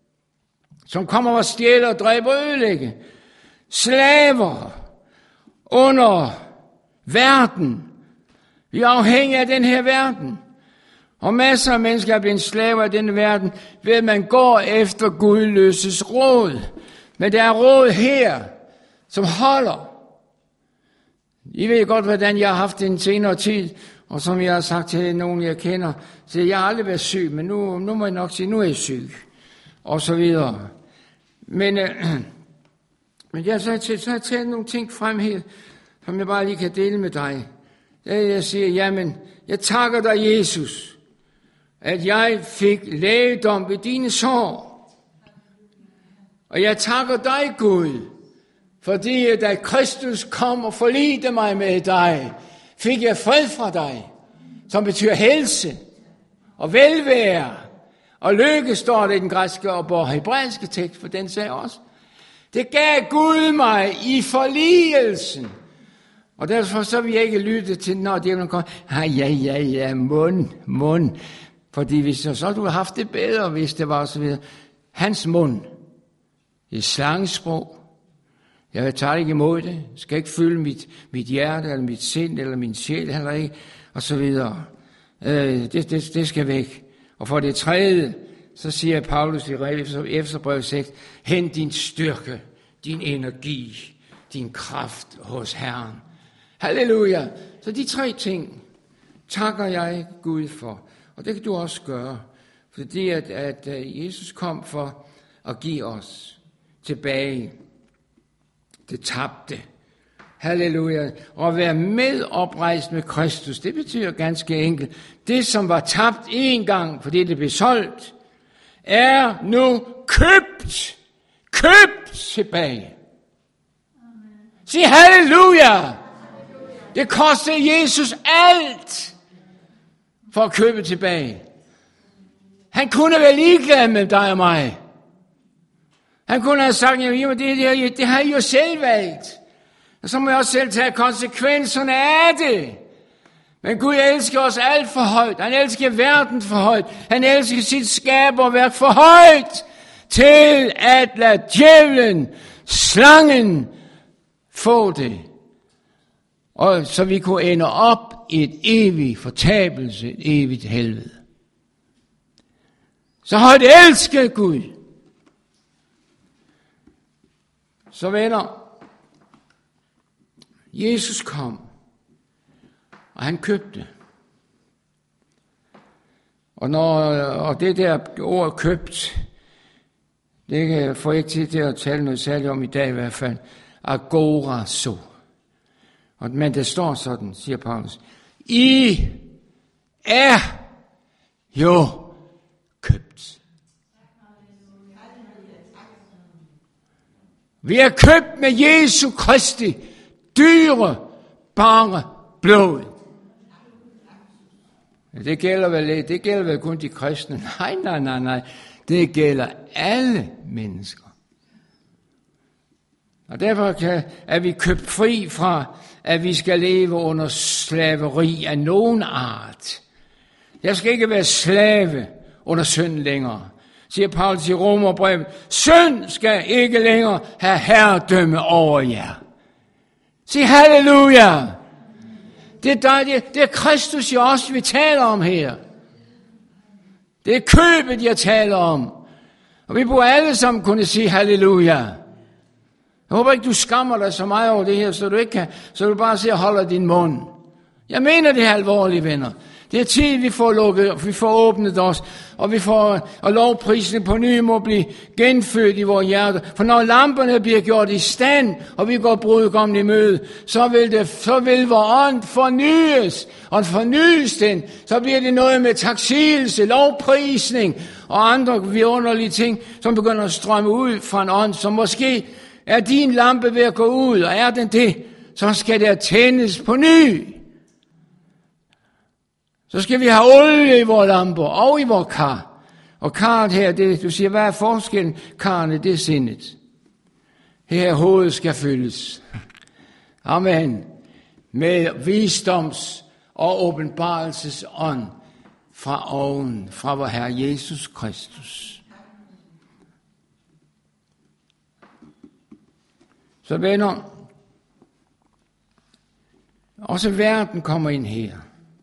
som kommer og stjæler og dræber og ødelægge. Slaver under verden. Vi er afhængige af den her verden. Og masser af mennesker er blevet slaver af denne verden, ved at man går efter gudløses råd. Men der er råd her, som holder. I ved godt, hvordan jeg har haft det en senere tid, og som jeg har sagt til nogen, jeg kender, så jeg har aldrig været syg, men nu, nu må jeg nok sige, nu er jeg syg, og så videre. Men, øh, men jeg så, så har jeg taget nogle ting frem her, som jeg bare lige kan dele med dig. Jeg siger, jamen, jeg takker dig, Jesus, at jeg fik lægedom ved dine sår. Og jeg takker dig, Gud, fordi da Kristus kom og forlidte mig med dig, fik jeg fred fra dig, som betyder helse og velvære. Og lykke står det i den græske og hebraiske tekst, for den sagde også. Det gav Gud mig i forligelsen. Og derfor så vil jeg ikke lytte til, når djævlen kommer. Ah, ja, ja, ja, mund, mund. Fordi hvis så, så du havde haft det bedre, hvis det var så videre. Hans mund, det er slangesprog. Jeg tager ikke imod det. Jeg skal ikke fylde mit, mit hjerte, eller mit sind, eller min sjæl, heller ikke, og så videre. Øh, det, det, det skal væk. Og for det tredje, så siger Paulus i Efeserbrevet seks, hent din styrke, din energi, din kraft hos Herren. Halleluja. Så de tre ting takker jeg Gud for. Og det kan du også gøre. Fordi at, at Jesus kom for at give os tilbage det tabte. Halleluja. Og at være medoprejst med Kristus, det betyder ganske enkelt, det som var tabt en gang, fordi det blev solgt, er nu købt. Købt tilbage. Sig halleluja. Det kostede Jesus alt for at købe tilbage. Han kunne være ligeglad med dig og mig. Han kunne have sagt, jamen det, det, det har I jo selv valgt. Og så må jeg også selv tage konsekvenserne af det. Men Gud elsker os alt for højt. Han elsker verden for højt. Han elsker sit skaberværk for højt. Til at lade djævlen, slangen, få det. Og så vi kunne ende op i et evigt fortabelse, et evigt helvede. Så højt elsker Gud. Så venner, Jesus kom, og han købte. Og, når, og det der ord købt, det får jeg ikke tid til at tale noget særligt om i dag i hvert fald. Agorazo. Men det står sådan, siger Paulus. I er jo købt. Vi er købt med Jesu Kristi dyre, bare blod. Det gælder vel, det gælder vel kun de kristne. Nej, nej, nej, nej. Det gælder alle mennesker. Og derfor kan, er vi købt fri fra, at vi skal leve under slaveri af nogen art. Jeg skal ikke være slave under synd længere, siger Paulus i Romerbrevet. Synd skal ikke længere have herredømme over jer. Sig halleluja. Det er, der, det, det er Kristus, jeg også vi taler om her. Det er købet, jeg taler om. Og vi burde alle sammen kunne sige halleluja. Jeg håber ikke, du skammer dig så meget over det her, så du ikke kan, så du bare siger, holder din mund. Jeg mener det her alvorlige, venner. Det er tid, vi får lukket, vi får åbnet os, og vi får, og lovprisen på ny må blive genfødt i vores hjerter. For når lamperne bliver gjort i stand, og vi går brudgommen i møde, så vil, det, så vil vores ånd fornyes, og fornyes den, så bliver det noget med taksigelse, lovprisning, og andre vidunderlige ting, som begynder at strømme ud fra en ånd, som måske er din lampe ved at gå ud, og er den det, så skal der tændes på ny. Så skal vi have olie i vores lamper og i vores kar. Og karret her, det, du siger, hvad er forskellen? Karrene, det er sindet. Her hovedet skal fyldes. Amen. Med visdoms- og åbenbarelsesånd fra oven, fra vor Herre Jesus Kristus. Så venner, Også verden kommer ind her.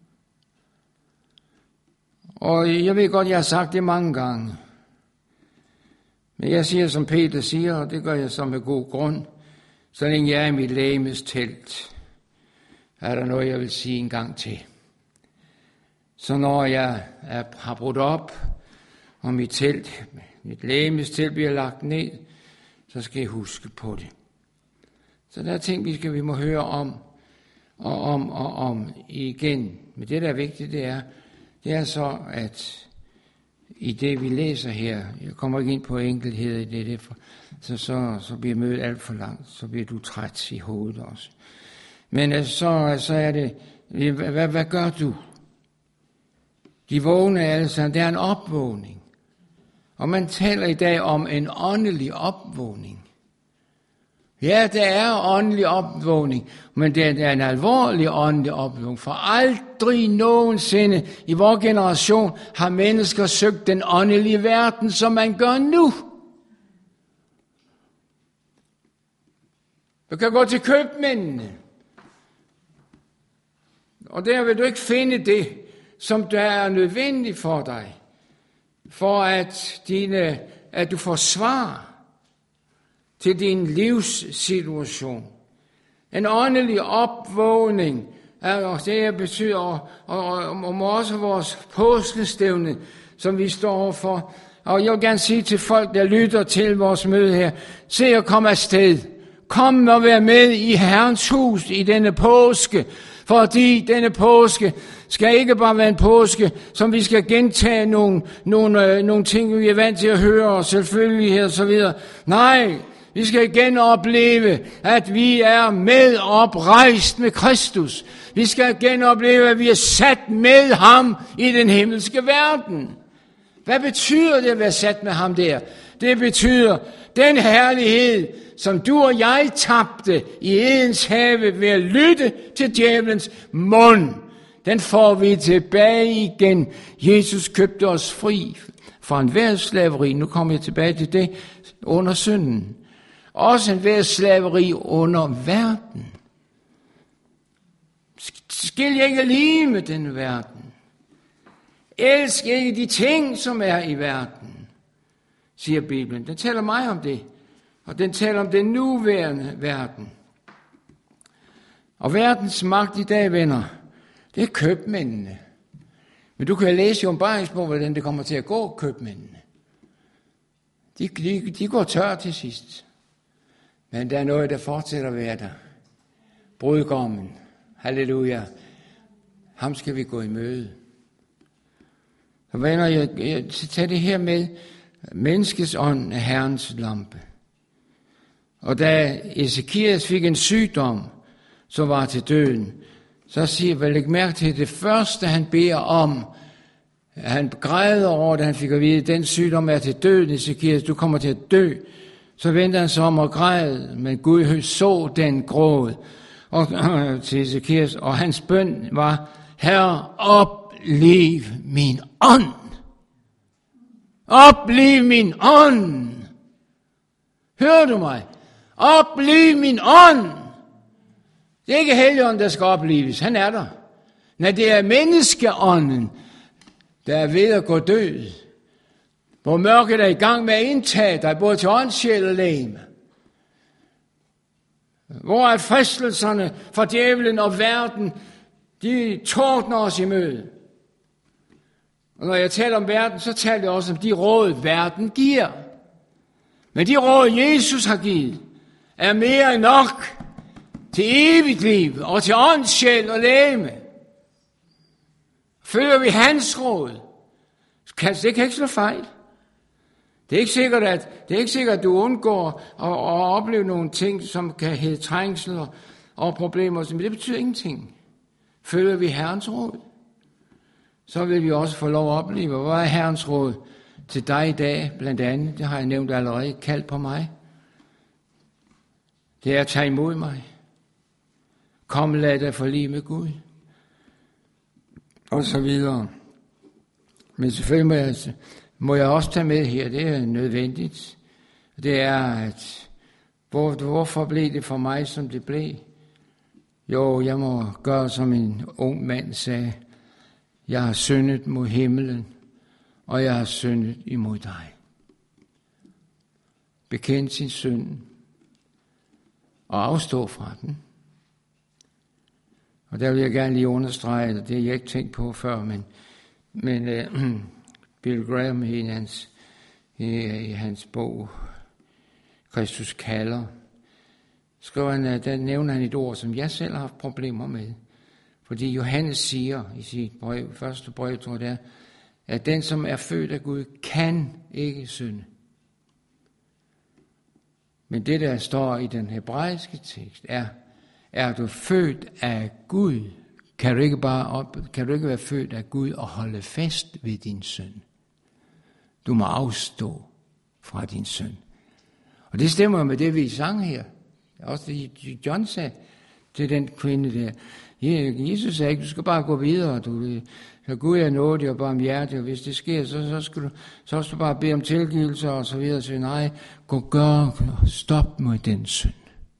Og jeg ved godt, jeg har sagt det mange gange. Men jeg siger, som Peter siger, og det gør jeg så med god grund, så længe jeg er i mit legemes telt, er der noget, jeg vil sige en gang til. Så når jeg er, har brudt op, og mit telt, mit legemes telt bliver lagt ned, så skal jeg huske på det. Så der er ting, vi, skal, vi må høre om, og om, og om igen. Men det, der er vigtigt, det er, det er så, at i det, vi læser her, jeg kommer ikke ind på enkeltheder i det, det for, så, så, så bliver mødet alt for langt, så bliver du træt i hovedet også. Men så, så er det, hvad, hvad gør du? De vågne altså, det er en opvågning. Og man taler i dag om en åndelig opvågning. Ja, det er åndelig opvågning, men det er en alvorlig åndelig opvågning. For aldrig nogensinde i vores generation har mennesker søgt den åndelige verden, som man gør nu. Du kan gå til købmændene, og der vil du ikke finde det, som der er nødvendigt for dig, for at, dine, at du får svar til din livssituation. En åndelig opvågning er det, betyder, og, og, og, og også vores påskestævne, som vi står for. Og jeg vil gerne sige til folk, der lytter til vores møde her, se og kom afsted. Kom og vær med i Herrens hus i denne påske, fordi denne påske skal ikke bare være en påske, som vi skal gentage nogle, nogle, øh, nogle ting, vi er vant til at høre, og selvfølgelighed og så videre. Nej, vi skal igen opleve, at vi er med oprejst med Kristus. Vi skal igen opleve, at vi er sat med ham i den himmelske verden. Hvad betyder det at være sat med ham der? Det betyder den herlighed, som du og jeg tabte i Edens have ved at lytte til djævelens mund. Den får vi tilbage igen. Jesus købte os fri fra enhver slaveri. Nu kommer jeg tilbage til det under synden. Også enhver slaveri under verden. Skil ikke lige med den verden. Elsk ikke de ting, som er i verden, siger Bibelen. Den taler mig om det. Og den taler om den nuværende verden. Og verdens magt i dag, venner, det er købmændene. Men du kan læse i åbenbaringsbogen, hvordan det kommer til at gå, købmændene. De, de, de går tør til sidst. Men der er noget, der fortsætter at være der. Brudgommen. Halleluja. Ham skal vi gå i møde. Så venner, jeg, jeg tager det her med. Menneskets ånd er Herrens lampe. Og da Ezekias fik en sygdom, som var til døden, så siger jeg, læg mærke til det første, han beder om. Han græder over, da han fik at vide, at den sygdom er til døden, Ezekias, du kommer til at dø. Så vendte han sig om og græd, men Gud så den gråd og, til Ezekias, og hans bøn var, Herre, opliv min ånd. Opliv min ånd. Hører du mig? Opliv min ånd. Det er ikke Helligånden, der skal oplives. Han er der. Nej, det er menneskeånden, der er ved at gå død. Hvor mørket er i gang med at indtage dig, både til ånd, sjæl og legeme. Hvor er fristelserne for djævlen og verden, de tordner os i møde. Og når jeg taler om verden, så taler jeg også om de råd, verden giver. Men de råd, Jesus har givet, er mere end nok til evigt liv og til ånd, sjæl og legeme. Følger vi hans råd, det kan ikke slå fejl. Det er ikke sikkert, at, det er ikke sikkert, at du undgår at, at opleve nogle ting, som kan hedde trængsler og problemer, men det betyder ingenting. Følger vi Herrens råd, så vil vi også få lov at opleve, hvad er Herrens råd til dig i dag, blandt andet, det har jeg nævnt allerede, kald på mig. Det er at tage imod mig. Kom, lad dig forlige med Gud. Og så videre. Men selvfølgelig må jeg, må jeg også tage med her, det er nødvendigt. Det er, at hvor, hvorfor blev det for mig, som det blev? Jo, jeg må gøre, som en ung mand sagde. Jeg har syndet mod himmelen, og jeg har syndet imod dig. Bekend sin synd og afstå fra den. Og der vil jeg gerne lige understrege, og det har jeg ikke tænkt på før, men, men uh, Bill Graham i hans, i, i hans bog, Kristus kalder, skriver han, der nævner han et ord, som jeg selv har haft problemer med. Fordi Johannes siger i sit brev, første brev, tror jeg det er, at den, som er født af Gud, kan ikke synde. Men det, der står i den hebraiske tekst, er, er du født af Gud, kan du ikke bare op, kan du ikke være født af Gud og holde fast ved din synd. Du må afstå fra din synd. Og det stemmer med det, vi sang her. Også det, John sagde til den kvinde der. Jesus sagde ikke, du skal bare gå videre. Du, så Gud er nådig og barmhjertig, og hvis det sker, så, så, skal du, så skal du bare bede om tilgivelse og så videre. Så nej, gå gør, stop med den synd.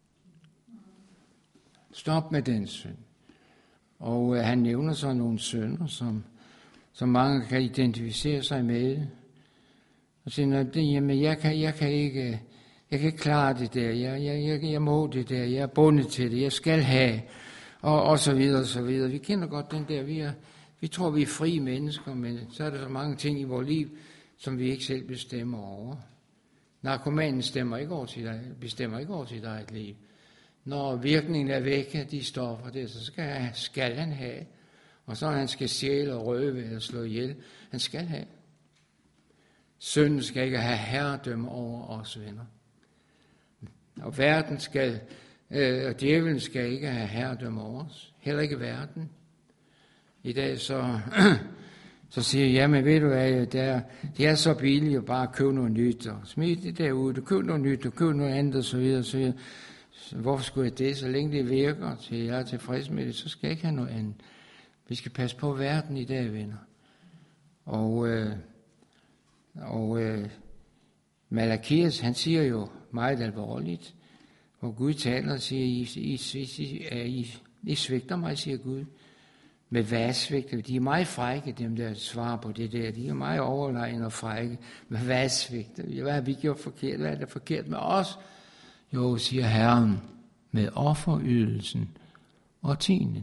Stop med den synd. Og øh, han nævner så nogle synder, som, som mange kan identificere sig med. Og siger, det, jamen, jeg kan, jeg kan ikke... Jeg kan ikke klare det der, jeg, jeg, jeg, jeg må det der, jeg er bundet til det, jeg skal have, og, og så videre, og så videre. Vi kender godt den der, vi, er, vi tror, vi er frie mennesker, men så er der så mange ting i vores liv, som vi ikke selv bestemmer over. Narkomanen stemmer ikke over til dig, bestemmer ikke over til dig et liv. Når virkningen er væk af de stoffer der, så skal, skal han have, og så han skal stjæle og røve eller slå ihjel, han skal have. Synden skal ikke have herredømme over os, venner. Og verden skal, øh, og djævlen skal ikke have herredømme over os. Heller ikke verden. I dag så, så siger jeg, jamen ved du hvad, det er, det er så billigt at bare købe noget nyt, og smid det derude, du køber noget nyt, du køber noget andet, og så videre, og så videre. Så hvorfor skulle jeg det? Så længe det virker, til jeg er tilfreds med det, så skal jeg ikke have noget andet. Vi skal passe på verden i dag, venner. Og, øh, og øh, Malakias, han siger jo meget alvorligt, hvor Gud taler og siger, I, I, I, I, I svigter mig, siger Gud. Med hvad svigter? De er meget frække, dem der svarer på det der. De er meget overlegne og frække. Med hvad svigter? Hvad har vi gjort forkert? Hvad er det forkert med os? Jo, siger Herren, med offerydelsen og tienden.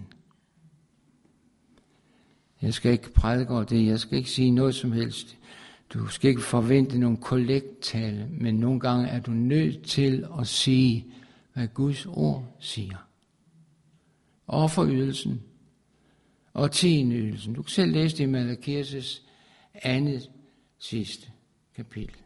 Jeg skal ikke prædike over det, jeg skal ikke sige noget som helst. Du skal ikke forvente nogen kollekttale, men nogle gange er du nødt til at sige, hvad Guds ord siger. Offerydelsen og tiendeydelsen. Du kan selv læse det i Malakias andet sidste kapitel.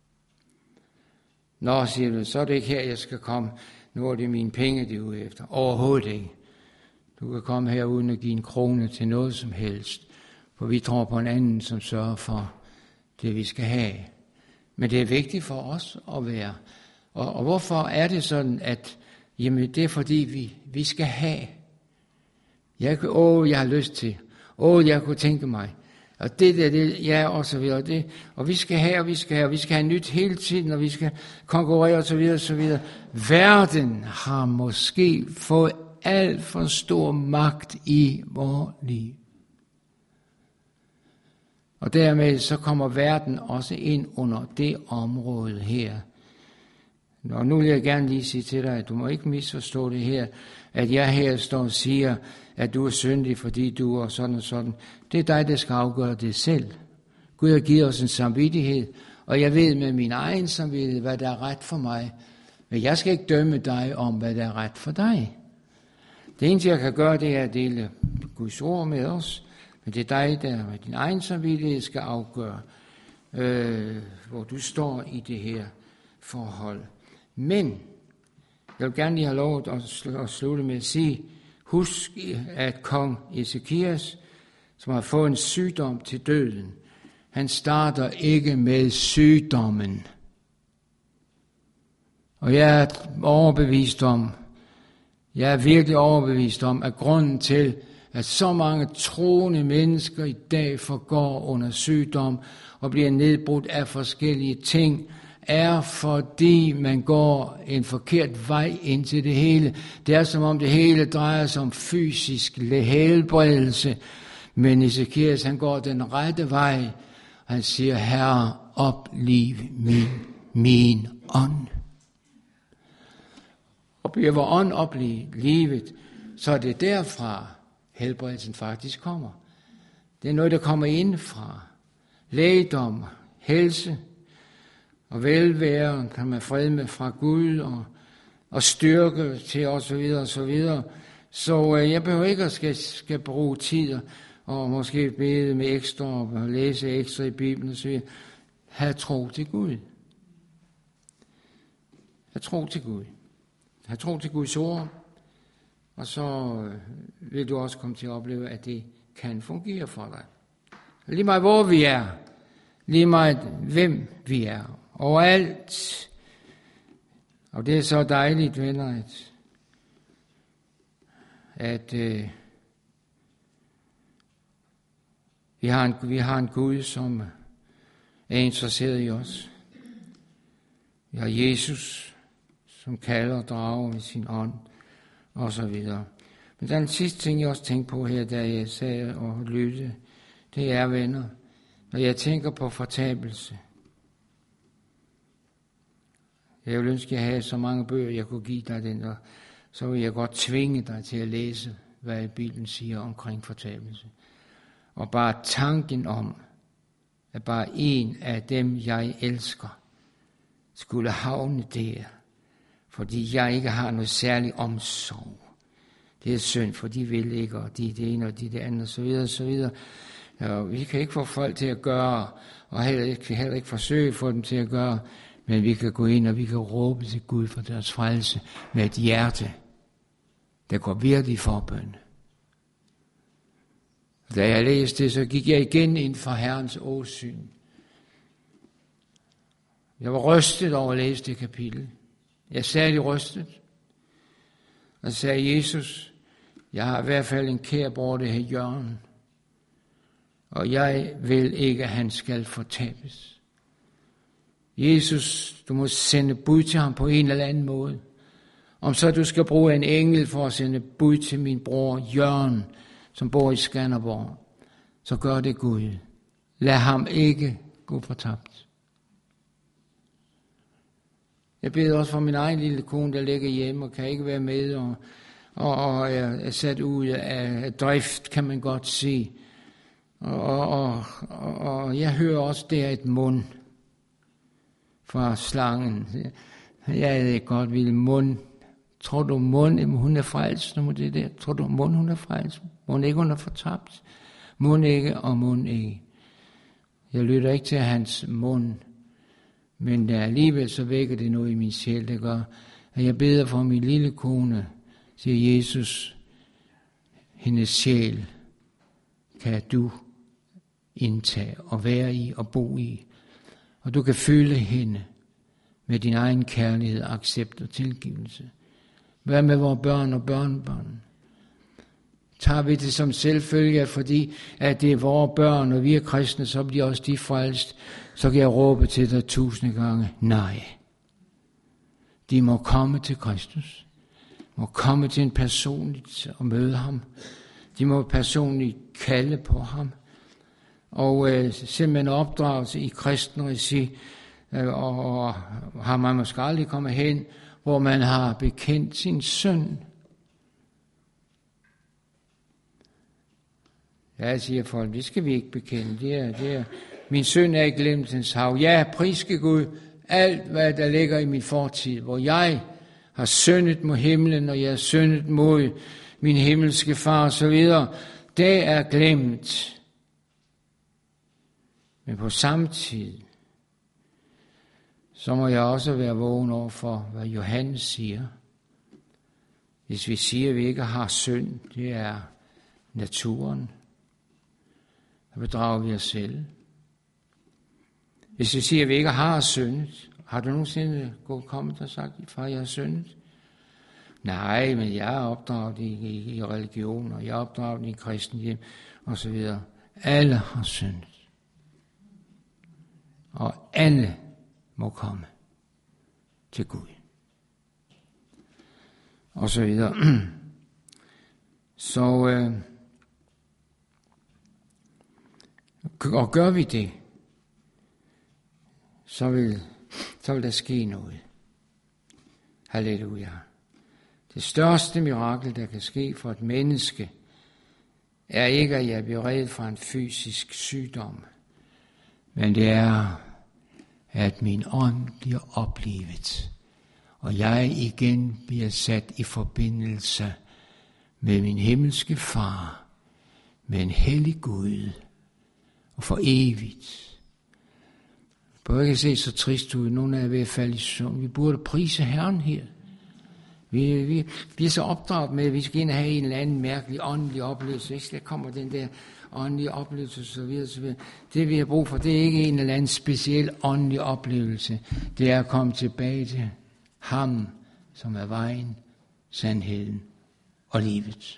Nå, siger du, så er det ikke her, jeg skal komme. Nu er det mine penge, det er ude efter. Overhovedet ikke. Du kan komme her uden at give en krone til noget som helst. For vi tror på en anden, som sørger for det, vi skal have. Men det er vigtigt for os at være. Og, og hvorfor er det sådan, at jamen, det er fordi, vi, vi skal have. Jeg, åh, jeg har lyst til. Åh, jeg kunne tænke mig. Og det der, det, ja, og så videre. Det, og vi skal have, og vi skal have, og vi skal have nyt hele tiden, og vi skal konkurrere, og så videre, og så videre. Verden har måske fået alt for stor magt i vores liv. Og dermed så kommer verden også ind under det område her. Og nu vil jeg gerne lige sige til dig, at du må ikke misforstå det her, at jeg her står og siger, at du er syndig, fordi du er sådan og sådan. Det er dig, der skal afgøre det selv. Gud har givet os en samvittighed, og jeg ved med min egen samvittighed, hvad der er ret for mig. Men jeg skal ikke dømme dig om, hvad der er ret for dig. Det eneste, jeg kan gøre, det er at dele Guds ord med os. Men det er dig, der med din egen samvittighed skal afgøre, øh, hvor du står i det her forhold. Men jeg vil gerne lige have lov at slutte med at sige, husk, at kong Ezekias, som har fået en sygdom til døden, han starter ikke med sygdommen. Og jeg er overbevist om, jeg er virkelig overbevist om, at grunden til, at så mange troende mennesker i dag forgår under sygdom og bliver nedbrudt af forskellige ting, er, fordi man går en forkert vej ind til det hele. Det er som om det hele drejer sig om fysisk helbredelse. Men Esekias, han går den rette vej. Han siger, Herre, opliv min, min ånd. Og bliver vor ånd oplivet, så er det derfra, helbredelsen faktisk kommer. Det er noget, der kommer indfra. Lægedom, helse og velvære kan man fred med fra Gud og, og styrke til og så videre og så videre. Så øh, jeg behøver ikke at skal, skal bruge tid og måske bede med ekstra og læse ekstra i Bibelen og så videre. Ha' tro til Gud. Ha' tro til Gud. Ha' tro til Guds ord. Og så vil du også komme til at opleve, at det kan fungere for dig. Lige meget hvor vi er. Lige meget hvem vi er. Overalt. Og det er så dejligt, venner, at, at øh, vi, har en, vi har en Gud, som er interesseret i os. Vi har Jesus, som kalder og drager med sin ånd, og så videre. Men den sidste ting, jeg også tænkte på her, da jeg sagde og lyttede, det er, venner, når jeg tænker på fortabelse. Jeg ville ønske, at jeg havde så mange bøger, jeg kunne give dig den, og så vil jeg godt tvinge dig til at læse, hvad Bibelen siger omkring fortabelse. Og bare tanken om, at bare en af dem, jeg elsker, skulle havne der, fordi jeg ikke har noget særlig omsorg. Det er synd, for de vil ikke, og de det ene, og de det andet, og så videre, og så videre. Ja, vi kan ikke få folk til at gøre, og heller ikke, heller ikke forsøge at få dem til at gøre, men vi kan gå ind, og vi kan råbe til Gud for deres frelse med et hjerte, der går virkelig i forbøn. Da jeg læste det, så gik jeg igen ind for Herrens åsyn. Jeg var rystet over at læse det kapitel. Jeg er særlig rystet. Og så sagde Jesus, jeg har i hvert fald en kær bror, det her Jørgen. Og jeg vil ikke, at han skal fortabes. Jesus, du må sende bud til ham på en eller anden måde. Om så du skal bruge en engel for at sende bud til min bror Jørgen, som bor i Skanderborg, så gør det Gud. Lad ham ikke gå fortabt. Jeg beder også for min egen lille kone, der ligger hjemme og kan ikke være med, og, og, og er sat ud af drift, kan man godt sige. Og, og, og, og jeg hører også der et mund fra slangen. Jeg ved godt, vil mund. Tror du mund, hun er frelst, når det der? Tror du mund, hun er frelst? Mund ikke, hun er fortabt? Mund ikke og mund ikke. Jeg lytter ikke til hans mund. Men der alligevel så vækker det noget i min sjæl, der gør, at jeg beder for min lille kone, siger Jesus, hendes sjæl kan du indtage og være i og bo i. Og du kan føle hende med din egen kærlighed, accept og tilgivelse. Hvad med vores børn og børnebørn? Tager vi det som selvfølge, fordi at det er vores børn, og vi er kristne, så bliver også de frelst, så kan jeg råbe til dig tusinde gange, nej. De må komme til Kristus. Må komme til en personligt og møde ham. De må personligt kalde på ham. Og øh, simpelthen opdragelse i kristen regi, øh, og, og har man måske aldrig kommet hen, hvor man har bekendt sin synd. Ja, siger folk, det skal vi ikke bekende. Det er, det er, min synd er i glemtens hav. Ja, priske Gud, alt hvad der ligger i min fortid, hvor jeg har syndet mod himlen, og jeg har syndet mod min himmelske far og så videre, det er glemt. Men på samme tid, så må jeg også være vågen over for, hvad Johannes siger. Hvis vi siger, at vi ikke har synd, det er naturen, så bedrager vi os selv. Hvis vi siger, at vi ikke har syndet, har du nogensinde gået kommet og sagt, far, jeg har syndet? Nej, men jeg er opdraget i, i, i religion, og jeg er opdraget i kristen hjem, og så videre. Alle har syndet. Og alle må komme. til Gud. Og så videre. Så øh, og gør vi det, så vil, så vil der ske noget. Halleluja. Det største mirakel, der kan ske for et menneske, er ikke, at jeg bliver reddet fra en fysisk sygdom, men det er, at min ånd bliver oplivet, og jeg igen bliver sat i forbindelse med min himmelske far, med en hellig Gud, og for evigt. Bør ikke se så trist ud, nogen af jer er ved at falde i søvn. Vi burde prise Herren her. Vi, vi, vi er så opdraget med, at vi skal ind og have en eller anden mærkelig åndelig oplevelse. Ikke? Der kommer den der åndelige oplevelse osv. osv. Det vi har brug for, det er ikke en eller anden speciel åndelig oplevelse. Det er at komme tilbage til ham, som er vejen, sandheden og livet.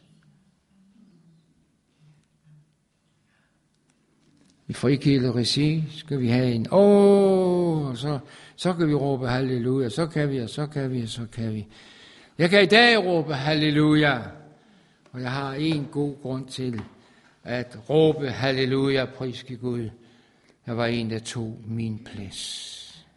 I frikirkeligt regi skal vi have en, åh, oh, så, så kan vi råbe halleluja, så kan vi, og så kan vi, og så kan vi. Jeg kan i dag råbe halleluja, og jeg har en god grund til at råbe halleluja, priske Gud. Der var en, der tog min plads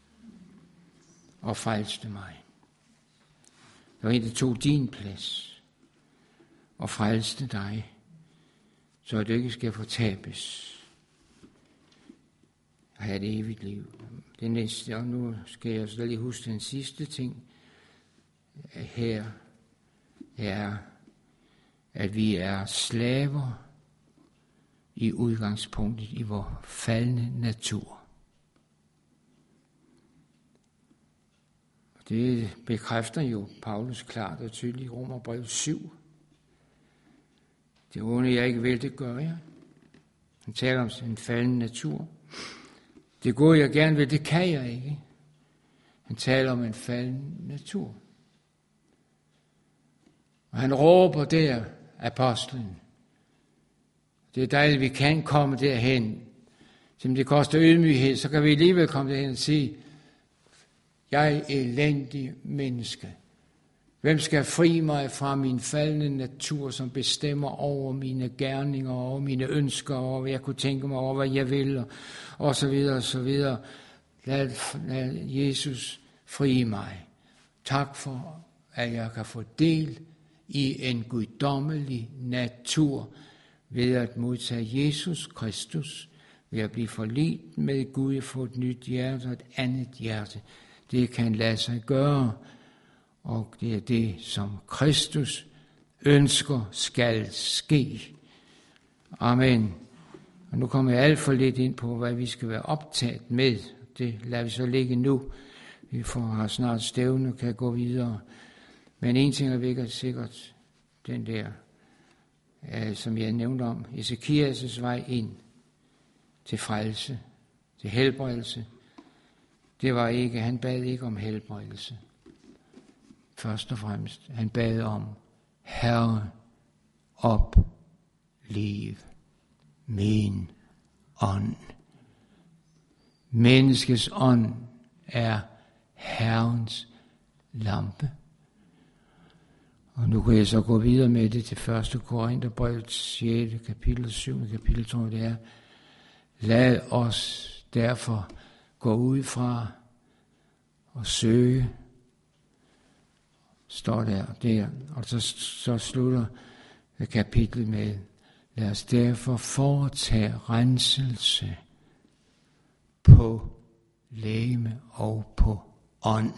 og frelste mig. Der var en, der tog din plads og frelste dig, så du ikke skal fortabes og have et evigt liv. Det næste, og nu skal jeg så lige huske den sidste ting her, er, at vi er slaver i udgangspunktet i vores faldne natur. Det bekræfter jo Paulus klart og tydeligt i Romerbrev syv. Det onde jeg ikke vil, det gør jeg. Han taler om en faldende natur. Det gode jeg gerne vil, det kan jeg ikke. Han taler om en faldende natur. Og han råber der, apostlen. Det er dejligt, vi kan komme derhen. Som det koster ydmyghed, så kan vi alligevel komme derhen og sige, jeg er elendig menneske. Hvem skal fri mig fra min faldende natur, som bestemmer over mine gerninger, over mine ønsker, over hvad jeg kunne tænke mig, over hvad jeg vil, og, og så videre, og så videre. Lad, lad Jesus fri mig. Tak for, at jeg kan få del i en guddommelig natur, ved at modtage Jesus Kristus, ved at blive forligt med Gud, få et nyt hjerte og et andet hjerte. Det kan lade sig gøre, og det er det, som Kristus ønsker skal ske. Amen. Og nu kommer jeg alt for lidt ind på, hvad vi skal være optaget med. Det lader vi så ligge nu. Vi får snart stævne og kan gå videre. Men en ting er virkelig sikkert, den der, øh, som jeg nævnte om, Ezekias' vej ind til frelse, til helbredelse. Det var ikke, han bad ikke om helbredelse. Først og fremmest, han bad om, Herre, opliv min ånd. Menneskets ånd er Herrens lampe. Og nu kan jeg så gå videre med det til første Korintherbrev, sjette kapitel, syvende kapitel, tror jeg det er. Lad os derfor gå ud fra og søge, står der der, og så, så slutter kapitlet med, lad os derfor foretage renselse på legeme og på ånd.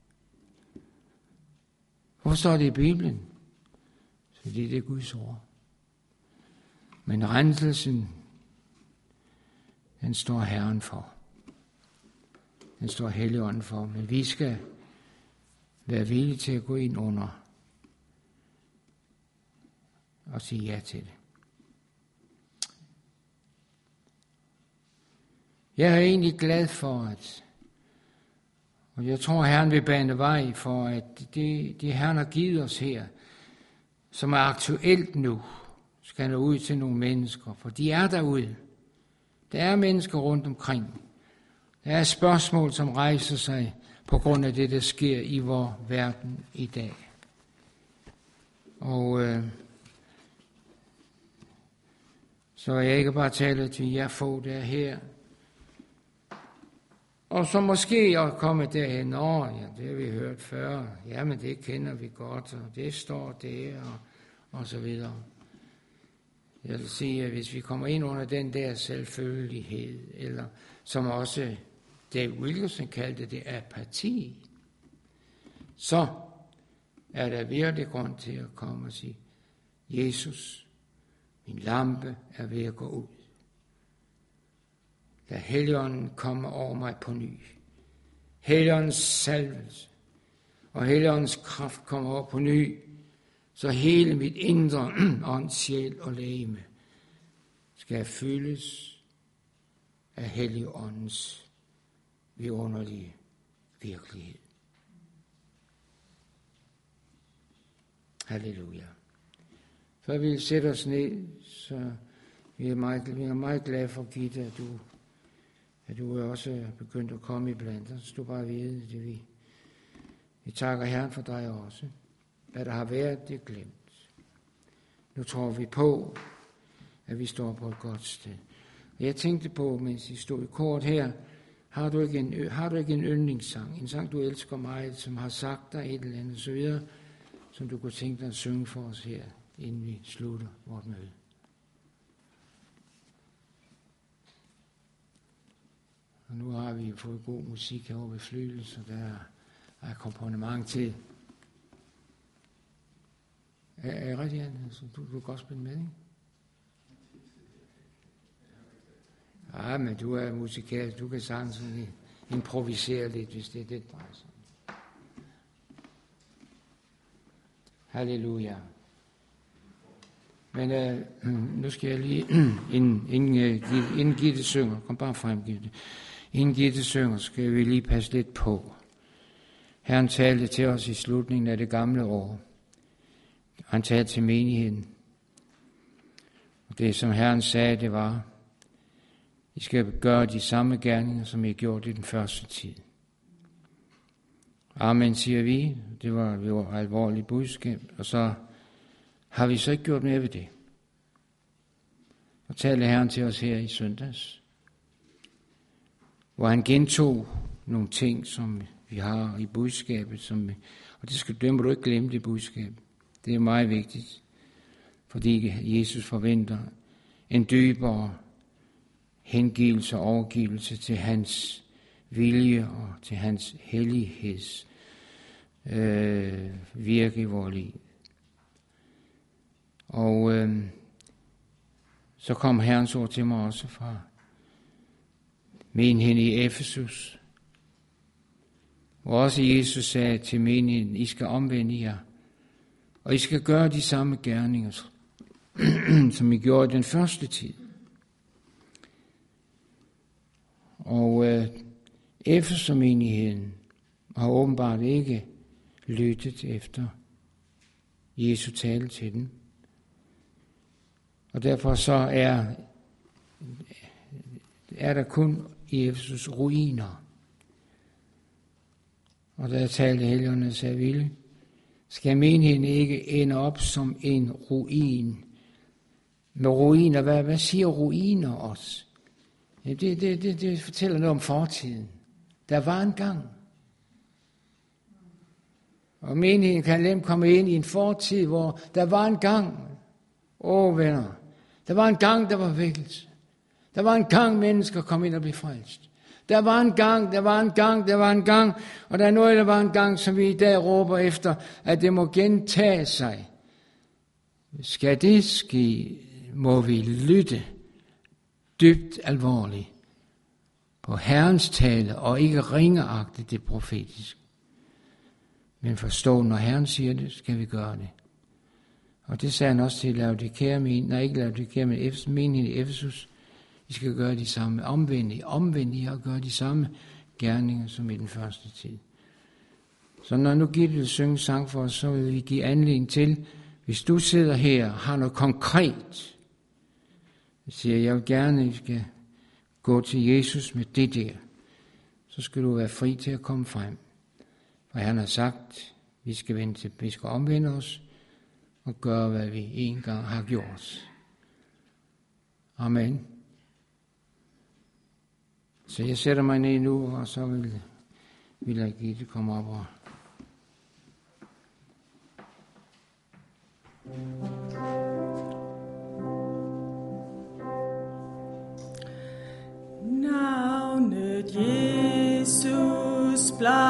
Hvorfor står det i Bibelen? Fordi det er Guds ord. Men renselsen, den står Herren for. Den står Helligånden for. Men vi skal være villige til at gå ind under og sige ja til det. Jeg er egentlig glad for, at, og jeg tror, Herren vil bane vej for, at det, det Herren har givet os her, som er aktuelt nu, skal nå ud til nogle mennesker, for de er derude. Der er mennesker rundt omkring. Der er spørgsmål, som rejser sig på grund af det, der sker i vores verden i dag. Og øh, så jeg ikke bare taler til jer få, der er her, og så måske er kommet derhen, åh, ja, det har vi hørt før, jamen det kender vi godt, og det står der, og, og så videre. Jeg vil sige, at hvis vi kommer ind under den der selvfølgelighed, eller som også Dave Wilkerson kaldte det apati, så er der virkelig grund til at komme og sige, Jesus, min lampe er ved at gå ud. Lad Helligånden komme over mig på ny. Helligåndens salvelse og Helligåndens kraft kommer over på ny, så hele mit indre ånd, sjæl og legeme skal fyldes af Helligåndens vidunderlige virkelighed. Halleluja. Før vi sætter os ned, så vi er meget, vi er meget glade for, Gitte, at du, at du er også begyndt at komme i blandt os. Du bare vide det, vi, vi takker Herren for dig også. Hvad der har været, det er glemt. Nu tror vi på, at vi står på et godt sted. Og jeg tænkte på, mens I stod i kort her, har du ikke en, har du ikke en yndlingssang, en sang, du elsker meget, som har sagt dig et eller andet, så videre, som du kunne tænke dig at synge for os her, inden vi slutter vort møde? Og nu har vi fået god musik herovre ved Flygel, så der er akkompagnement til. Er, er det rigtigt, Anne? Så du, du kan godt spille med, ikke? Ja, men du er musikalsk, du kan sange sådan improvisere lidt, hvis det er det, der er sådan. Halleluja. Men øh, nu skal jeg lige, inden, inden, inden Gitte synger, kom bare frem, Gitte. Inden Gitte synger, skal vi lige passe lidt på. Herren talte til os i slutningen af det gamle år. Han talte til menigheden. Og det, som Herren sagde, det var, I skal gøre de samme gerninger, som I gjorde i den første tid. Amen, siger vi. Det var jo et alvorligt budskab. Og så har vi så ikke gjort mere ved det. Og talte Herren til os her i søndags, hvor han gentog nogle ting, som vi har i budskabet, som, og det skal det må du ikke glemme, det budskab. Det er meget vigtigt, fordi Jesus forventer en dybere hengivelse og overgivelse til hans vilje og til hans helligheds øh, virke i vores liv. Og øh, så kom Herrens ord til mig også fra menigheden i Efesus, hvor også Jesus sagde til menigheden, I skal omvende jer, og I skal gøre de samme gerninger, som I gjorde i den første tid. Og øh, Efesermenigheden har åbenbart ikke lyttet efter Jesu tale til den. Og derfor så er, er der kun i Efesus ruiner. Og der talte Helligånden og sagde, Ville, skal menigheden ikke ende op som en ruin? Med ruiner, hvad, hvad siger ruiner os? Ja, det, det, det, det fortæller noget om fortiden. Der var en gang. Og menigheden kan nemt komme ind i en fortid, hvor der var en gang. Åh, venner. Der var en gang, der var vækkelse. Der var en gang, mennesker kom ind og blev frelst. Der var en gang, der var en gang, der var en gang. Og der er noget, der var en gang, som vi i dag råber efter, at det må gentage sig. Skal det ske, må vi lytte dybt alvorligt på Herrens tale, og ikke ringeagte det profetiske. Men forstå, når Herren siger det, skal vi gøre det. Og det sagde han også til Laodikea, nej ikke Laodikea, men menigheden i Efesus. I skal gøre de samme, omvende, omvende jer og gøre de samme gerninger, som i den første tid. Så når nu Gitte vil synge sang for os, så vil vi give anledning til, hvis du sidder her og har noget konkret, jeg siger, jeg vil gerne, at I skal gå til Jesus med det der, så skal du være fri til at komme frem. Og han har sagt, vi skal vende til, vi skal omvende os og gøre, hvad vi en gang har gjort. Amen. Så jeg sætter mig ned nu, og så vil, vil jeg give det komme op og navnet Jesus blot